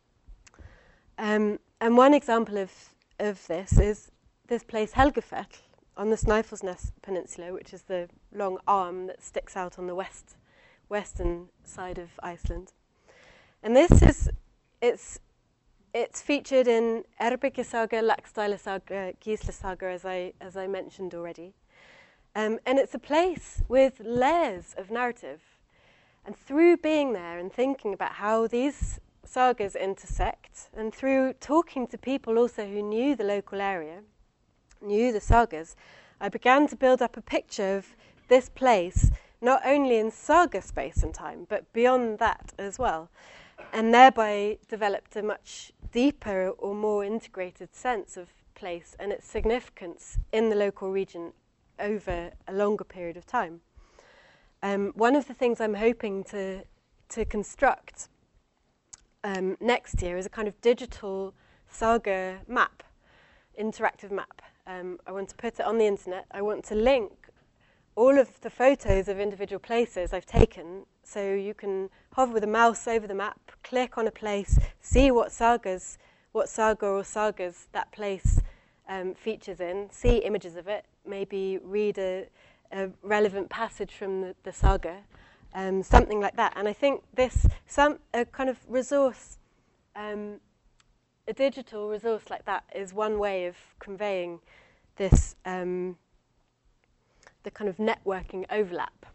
Um, and one example of, of this is this place Helgafell on the Snæfellsnes Peninsula, which is the long arm that sticks out on the west western side of Iceland. And this is, it's it's featured in Eyrbyggja Saga, Laxdæla Saga, Gísla Saga, as I as I mentioned already. Um, and it's a place with layers of narrative. And through being there and thinking about how these sagas intersect, and through talking to people also who knew the local area, knew the sagas, I began to build up a picture of this place, not only in saga space and time, but beyond that as well, and thereby developed a much deeper or more integrated sense of place and its significance in the local region over a longer period of time. Um, one of the things I'm hoping to to construct um, next year is a kind of digital saga map, interactive map. Um, I want to put it on the internet. I want to link all of the photos of individual places I've taken, so you can hover with a mouse over the map, click on a place, see what sagas, what saga or sagas that place um, features in, see images of it, maybe read a, a relevant passage from the, the saga, um, something like that. And I think this, some a kind of resource, um, a digital resource like that is one way of conveying this, um, the kind of networking overlap.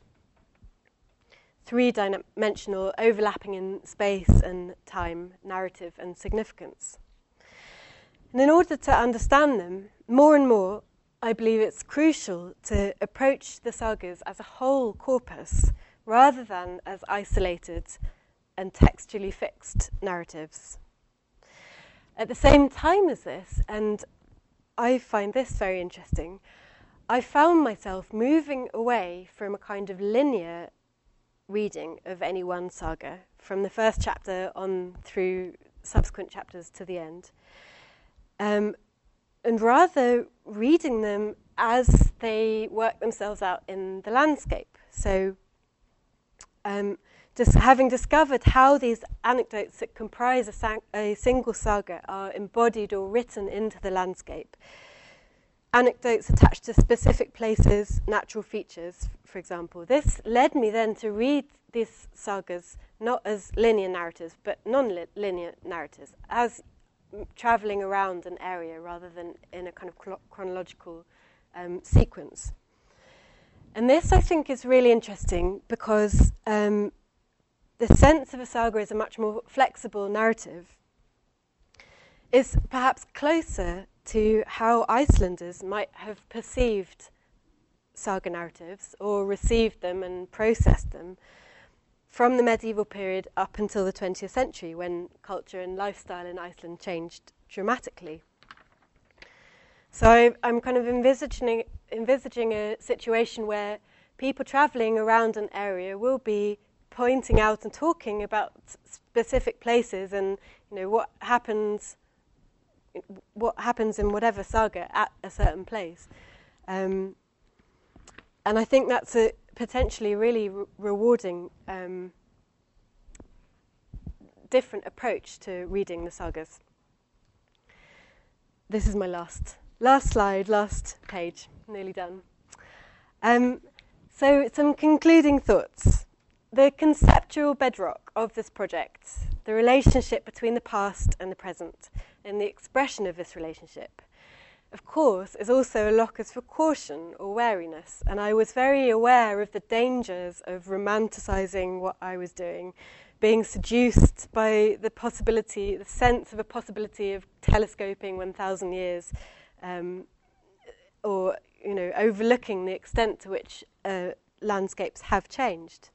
Three-dimensional overlapping in space and time, narrative and significance. And in order to understand them more and more, I believe it's crucial to approach the sagas as a whole corpus rather than as isolated and textually fixed narratives. At the same time as this, and I find this very interesting, I found myself moving away from a kind of linear reading of any one saga, from the first chapter on through subsequent chapters to the end, um, and rather reading them as they work themselves out in the landscape. So um, just having discovered how these anecdotes that comprise a, sang- a single saga are embodied or written into the landscape, anecdotes attached to specific places, natural features, for example. This led me then to read these sagas not as linear narratives, but non-linear narratives, as travelling around an area rather than in a kind of cl- chronological um, sequence. And this, I think, is really interesting because um, the sense of a saga is a much more flexible narrative, is perhaps closer to how Icelanders might have perceived saga narratives or received them and processed them from the medieval period up until the twentieth century, when culture and lifestyle in Iceland changed dramatically. So I'm kind of envisaging, envisaging a situation where people travelling around an area will be pointing out and talking about specific places and, you know, what happens what happens in whatever saga at a certain place. Um, and I think that's a potentially really re- rewarding um, different approach to reading the sagas. This is my last last slide, last page, nearly done. Um, so some concluding thoughts. The conceptual bedrock of this project, the relationship between the past and the present, and the expression of this relationship, of course, is also a locus for caution or wariness. And I was very aware of the dangers of romanticising what I was doing, being seduced by the possibility, the sense of a possibility of telescoping one thousand years, um, or you know, overlooking the extent to which uh, landscapes have changed.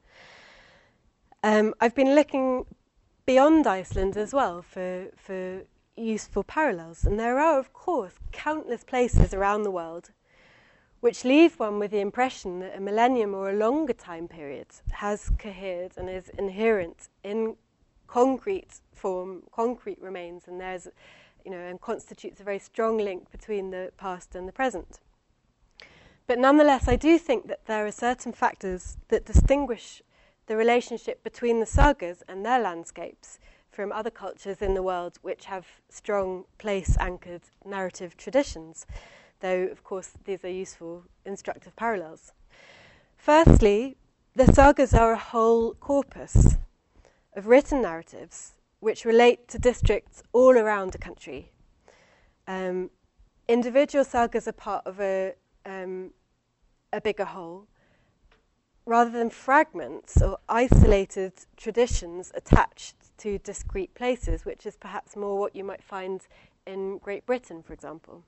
Um, I've been looking beyond Iceland as well for, for useful parallels, and there are, of course, countless places around the world which leave one with the impression that a millennium or a longer time period has cohered and is inherent in concrete form, concrete remains, and there's, you know, and constitutes a very strong link between the past and the present. But nonetheless, I do think that there are certain factors that distinguish the relationship between the sagas and their landscapes from other cultures in the world which have strong place-anchored narrative traditions, though, of course, these are useful, instructive parallels. Firstly, the sagas are a whole corpus of written narratives which relate to districts all around the country. Um, individual sagas are part of a, um, a bigger whole, rather than fragments or isolated traditions attached to discrete places, which is perhaps more what you might find in Great Britain, for example.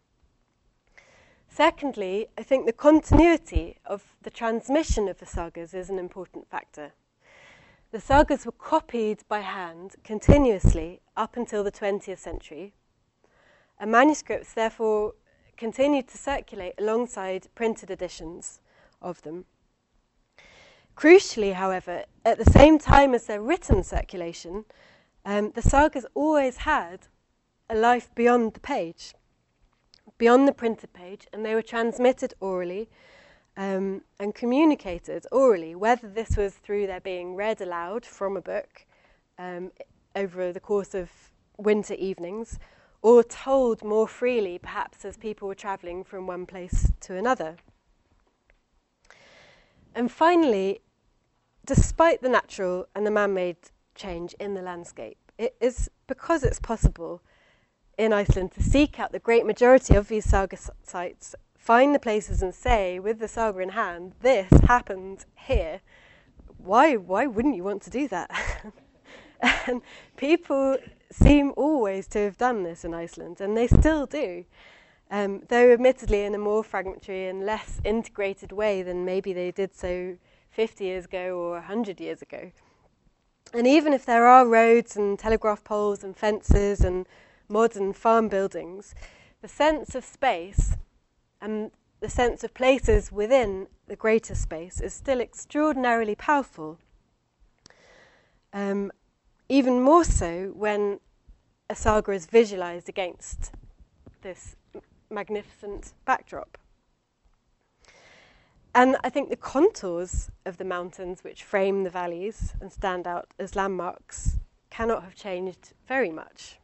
Secondly, I think the continuity of the transmission of the sagas is an important factor. The sagas were copied by hand continuously up until the twentieth century, and manuscripts therefore continued to circulate alongside printed editions of them. Crucially, however, at the same time as their written circulation, um, the sagas always had a life beyond the page, beyond the printed page, and they were transmitted orally um, and communicated orally, whether this was through their being read aloud from a book um, over the course of winter evenings, or told more freely, perhaps as people were travelling from one place to another. And finally, despite the natural and the man-made change in the landscape, it is because it's possible in Iceland to seek out the great majority of these saga sites, find the places and say, with the saga in hand, this happened here. Why, why wouldn't you want to do that? And people seem always to have done this in Iceland, and they still do, um, though admittedly in a more fragmentary and less integrated way than maybe they did so fifty years ago or one hundred years ago. And even if there are roads and telegraph poles and fences and modern farm buildings, the sense of space and the sense of places within the greater space is still extraordinarily powerful. Um, even more so when a saga is visualised against this m- magnificent backdrop. And I think the contours of the mountains which frame the valleys and stand out as landmarks cannot have changed very much.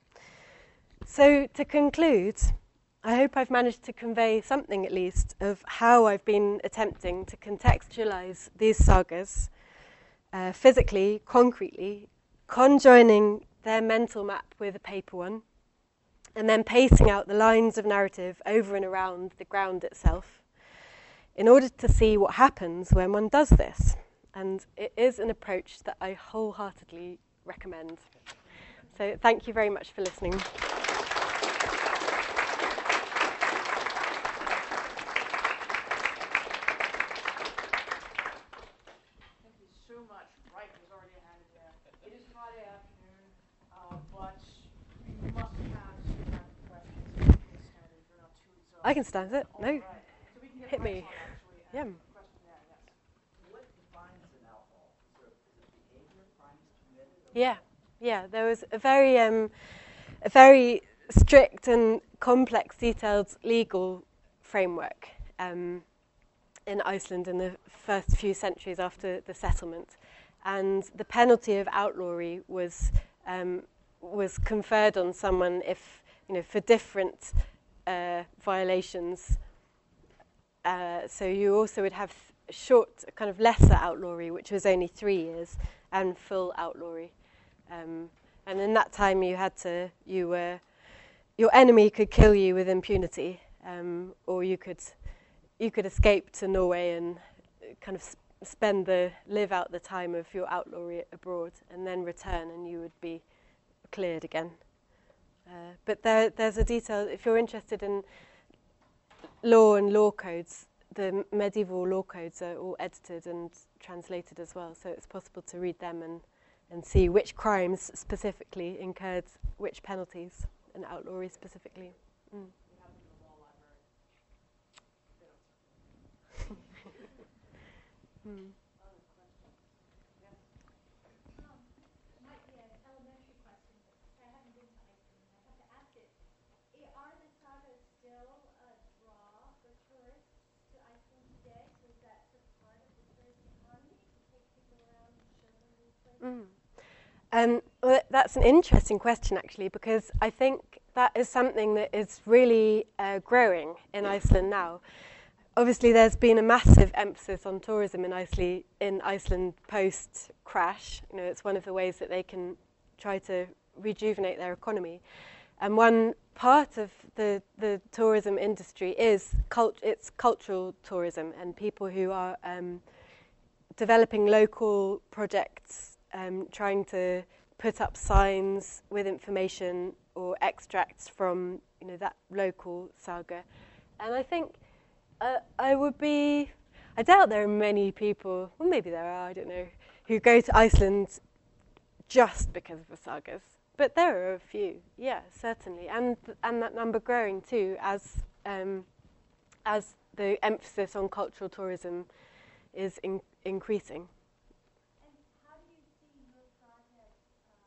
So to conclude, I hope I've managed to convey something at least of how I've been attempting to contextualise these sagas uh, physically, concretely, conjoining their mental map with a paper one, and then pacing out the lines of narrative over and around the ground itself, in order to see what happens when one does this. And it is an approach that I wholeheartedly recommend. So thank you very much for listening. Thank you so much. Right, there's already a hand in there. It is Friday afternoon, uh, but you must have some kind of questions. You can stand if you're not too exhausted. I can stand it. No. Right. So we can get Hit me. mics on, actually, and Yeah. the question there, yes. What defines an alcohol? Is, there, is it behavior, crimes committed? Or Yeah, yeah. There was a very, um, a very strict and complex, detailed legal framework um, in Iceland in the first few centuries after the settlement, and the penalty of outlawry was um, was conferred on someone if, you know, for different uh, violations. Uh, so you also would have short, kind of lesser outlawry, which was only three years, and full outlawry. Um, and in that time, you had to, you were, your enemy could kill you with impunity, um, or you could, you could escape to Norway and kind of spend the live out the time of your outlawry abroad, and then return, and you would be cleared again. Uh, but there, there's a detail. If you're interested in law and law codes, the medieval law codes are all edited and translated as well, so it's possible to read them and, and see which crimes specifically incurred which penalties, and outlawry specifically. Mm. We have them in the law library. They don't Mm. Other questions? Yes? Um, might be an elementary question, but I haven't been to Iceland, and I have to ask it. I- Are the sagas still a draw for tourists to Iceland today? So is that sort of part of the tourist economy to take people around and show them these places? Mm. Um, well, that's an interesting question, actually, because I think that is something that is really uh, growing in Iceland now. Obviously, there's been a massive emphasis on tourism in Iceland, in Iceland post-crash. You know, it's one of the ways that they can try to rejuvenate their economy. And one part of the, the tourism industry is cult- it's cultural tourism, and people who are um, developing local projects, um, trying to put up signs with information or extracts from, you know, that local saga. And I think uh, I would be, I doubt there are many people, well maybe there are, I don't know, who go to Iceland just because of the sagas. But there are a few, yeah, certainly, and and that number growing too as um, as the emphasis on cultural tourism is in, increasing. And how do you see your project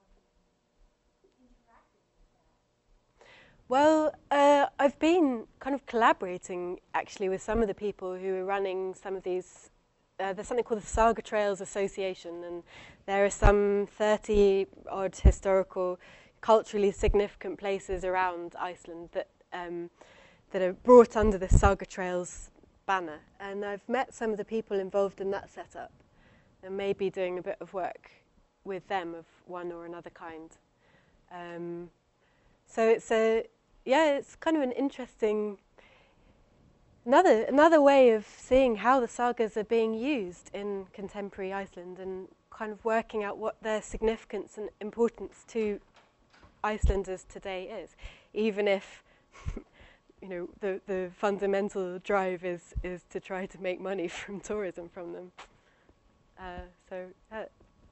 um, interacting with that? Well, uh, I've been kind of collaborating actually with some of the people who are running some of these. Uh, there's something called the Saga Trails Association, and there are some thirty odd historical, culturally significant places around Iceland that um, that are brought under the Saga Trails banner. And I've met some of the people involved in that setup, and maybe doing a bit of work with them of one or another kind. Um, so it's a yeah, it's kind of an interesting. Another another way of seeing how the sagas are being used in contemporary Iceland, and kind of working out what their significance and importance to Icelanders today is, even if you know the the fundamental drive is is to try to make money from tourism from them. Uh, so. Uh,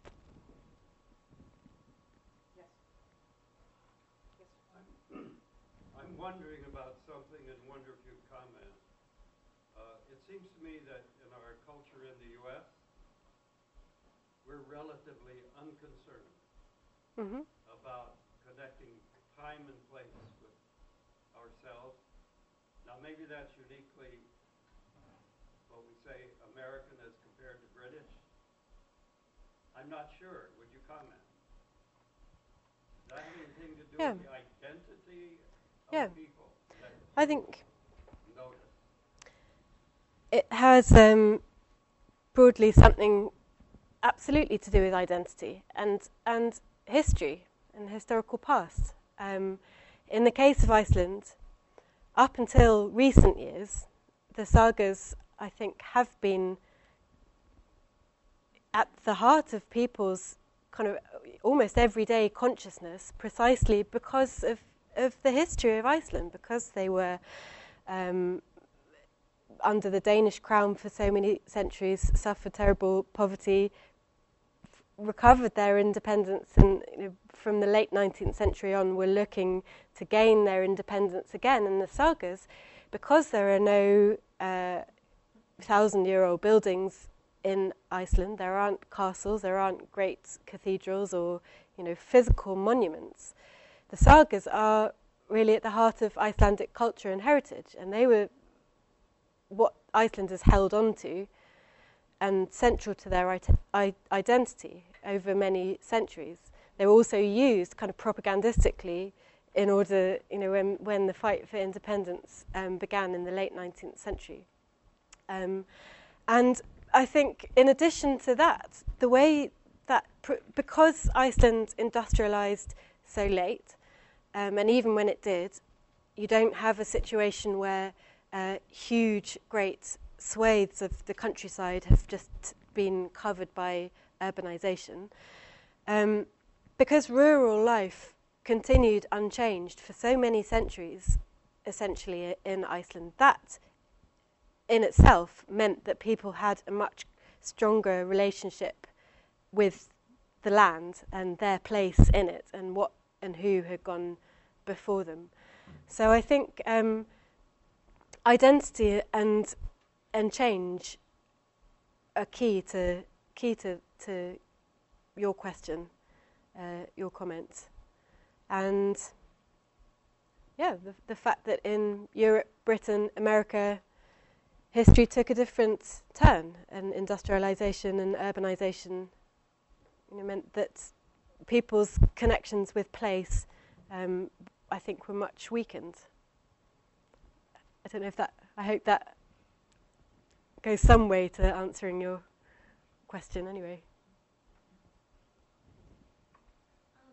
Yes. Yes. I'm, I'm wondering about something and wonder if you'd comment. Uh, it seems to me that in our culture in the U S, we're relatively unconcerned mm-hmm. about connecting time and place with ourselves. Now, maybe that's uniquely what we say American as compared to British. I'm not sure. Would you comment? Does that have anything to do Yeah. with the identity of Yeah. people? That I think notice. it has um, broadly something absolutely to do with identity and and history and historical past. Um, in the case of Iceland, up until recent years, the sagas, I think, have been at the heart of people's kind of almost everyday consciousness, precisely because of, of the history of Iceland, because they were um, under the Danish crown for so many centuries, suffered terrible poverty, f- recovered their independence, and you know, from the late nineteenth century on were looking to gain their independence again. And the sagas, because there are no uh, thousand-year-old buildings in Iceland, there aren't castles, there aren't great cathedrals or you know physical monuments. The sagas are really at the heart of Icelandic culture and heritage, and they were what Icelanders held on to and central to their ite- I- identity over many centuries. They were also used kind of propagandistically in order, you know, when, when the fight for independence um, began in the late nineteenth century. Um, and I think in addition to that, the way that, pr- because Iceland industrialized so late, um, and even when it did, you don't have a situation where Uh, huge, great swathes of the countryside have just been covered by urbanization. Um, because rural life continued unchanged for so many centuries, essentially in Iceland, that in itself meant that people had a much stronger relationship with the land and their place in it and what and who had gone before them. So I think um, identity and and change are key to key to, to your question, uh, your comment, and yeah, the, the fact that in Europe, Britain, America, history took a different turn, and industrialization and urbanization, you know, meant that people's connections with place, um, I think, were much weakened. I don't know if that, I hope that goes some way to answering your question anyway. Um,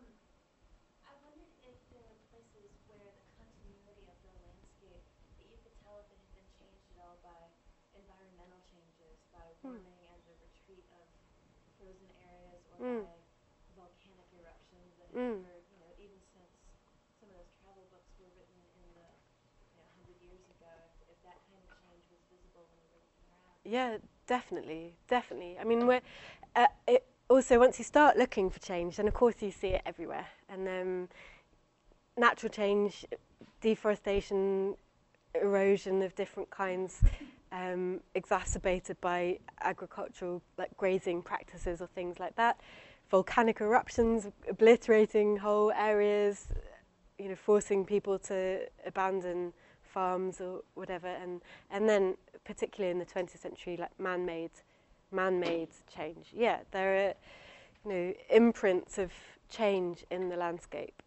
I wondered if there were places where the continuity of the landscape, that you could tell if it had been changed at all by environmental changes, by warming and the retreat of frozen areas, or Mm. by volcanic eruptions that have Mm. occurred, you know, even since some of those travel books were written in the, you know, hundred years ago, if, if that kind of change was visible when you were looking around. Yeah, definitely, definitely. I mean, we're uh, it also once you start looking for change, then of course you see it everywhere. And um, natural change, deforestation, erosion of different kinds, um, exacerbated by agricultural, like grazing practices or things like that. Volcanic eruptions, obliterating whole areas, you know, forcing people to abandon farms or whatever, and and then particularly in the twentieth century, like man-made, man-made change. Yeah, there are, you know, imprints of change in the landscape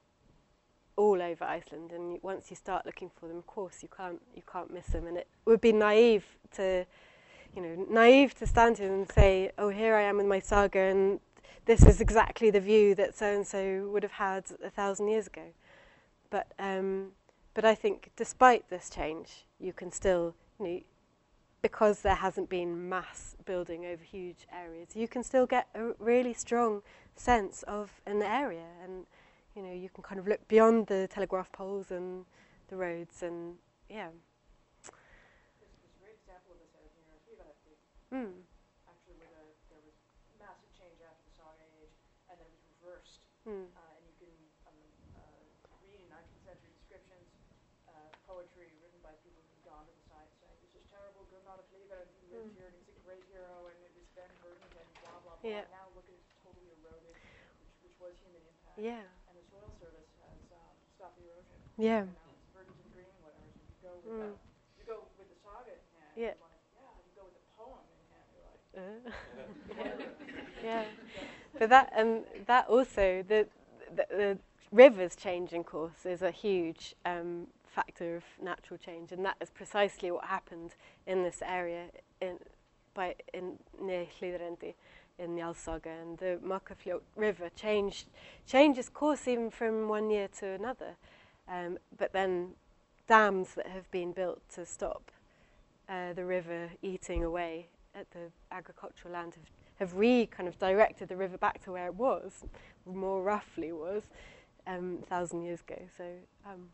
all over Iceland, and you, once you start looking for them, of course, you can't you can't miss them. And it would be naive to, you know, naive to stand here and say, oh, here I am with my saga, and this is exactly the view that so and so would have had a thousand years ago. But um, but I think despite this change, you can still, you know, because there hasn't been mass building over huge areas, you can still get a really strong sense of an area, and you know, you can kind of look beyond the telegraph poles and the roads, and yeah. There's, there's a great example of this out here in Hlíðarenda, Mm. actually, where the, there was massive change after the Saga Age, and then it was reversed. Mm. Uh, and you can um, uh, read in nineteenth century descriptions, uh, poetry written by people who've gone to the site saying, this is terrible, Gurnard of Hlíðar, and he lived Mm. here, and he's a great hero, and it was then verdant, and blah, blah, blah. Yeah. Now look at it, totally eroded, which, which was human impact. Yeah. And the Soil Service has um, stopped the erosion. Yeah. And now it's verdant and green, whatever. So you go with Mm. that. You go with the saga in hand. Yeah. You're like, yeah. You go with the poem in hand. You're like, Uh, yeah. But that and that also the, the the rivers changing course is a huge um, factor of natural change, and that is precisely what happened in this area in by in near Hlíðarendi in the Alsaga, and the Markarfljót River changed changes course even from one year to another, um, but then dams that have been built to stop uh, the river eating away at the agricultural land have, have re kind of directed the river back to where it was, more roughly was, um, a thousand years ago. So. Um,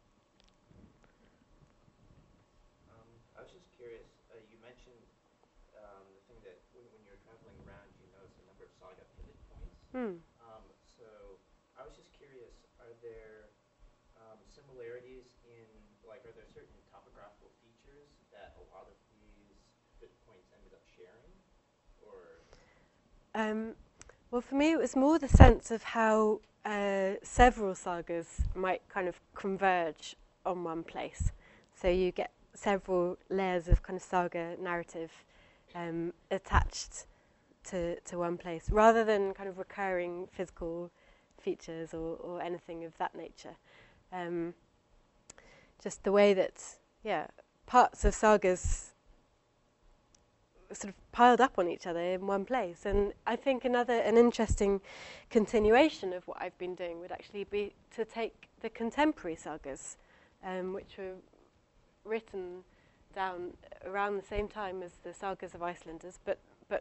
Um, I was just curious, uh, you mentioned um, the thing that when, when you're traveling around, you notice a number of saga pivot points. hmm. Um, so I was just curious, are there um, similarities in, like, are there certain topographical features that a lot of these pivot points ended up sharing? Or Um, well, for me, it was more the sense of how uh, several sagas might kind of converge on one place. So you get several layers of kind of saga narrative um, attached to, to one place, rather than kind of recurring physical features or, or anything of that nature. Um, just the way that, yeah, parts of sagas sort of piled up on each other in one place. And I think another, an interesting continuation of what I've been doing would actually be to take the contemporary sagas, um, which were written down around the same time as the sagas of Icelanders, but but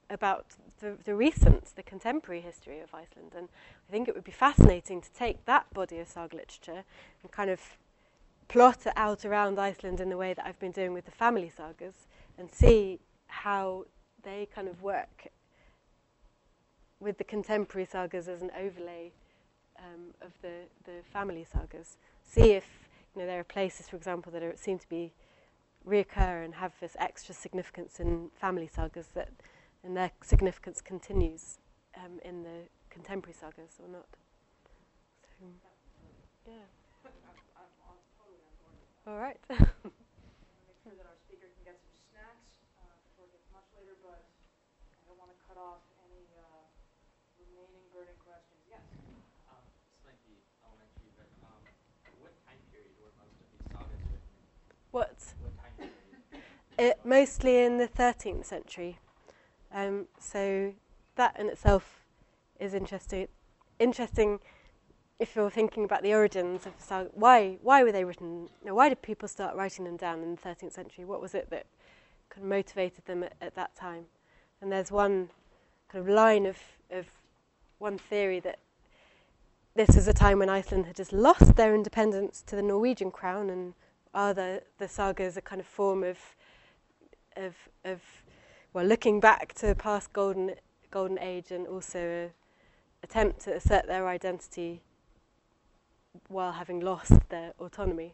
about the, the recent, the contemporary history of Iceland. And I think it would be fascinating to take that body of saga literature and kind of plot it out around Iceland in the way that I've been doing with the family sagas and see how they kind of work with the contemporary sagas as an overlay um, of the, the family sagas. See if you know there are places, for example, that are, seem to be reoccur and have this extra significance in family sagas that, and their significance continues um, in the contemporary sagas or not. So, yeah. I'm, I'm on, totally on board with that. All right. I'm going to make sure that our speaker can get some snacks uh, before it gets much later, but I don't want to cut off any uh, remaining burning questions. Yes? Um, this might be elementary, but um, what time period were most of these sagas written in? What? What time period? It, mostly in the thirteenth century. Um, so that in itself is interesting. Interesting if you're thinking about the origins of the saga. Why, why were they written? You know, why did people start writing them down in the thirteenth century? What was it that kind of motivated them at, at that time? And there's one kind of line of, of one theory that this is a time when Iceland had just lost their independence to the Norwegian crown, and are the, the sagas a kind of form of of of well, looking back to the past golden golden age, and also a attempt to assert their identity while having lost their autonomy.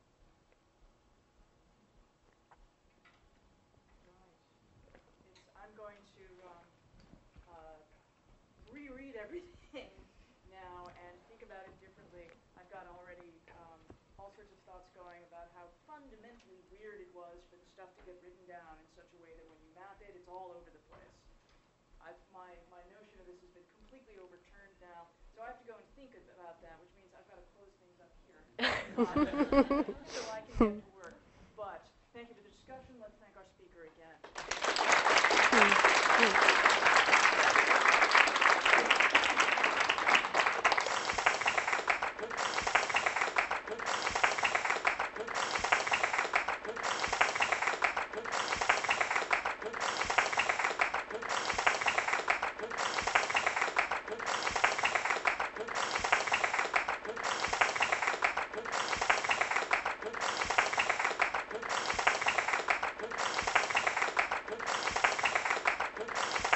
It's, I'm going to um, uh, reread everything now and think about it differently. I've got already um, all sorts of thoughts going about how fundamentally weird it was for the stuff to get written down in such a way that when you map it, it's all over the place. I've, my, my notion of this has been completely overturned now, so I have to go and think about that, which means I've got to close things up here so I can get to work. But thank you for the discussion. Let's thank our speaker again. Mm. Mm.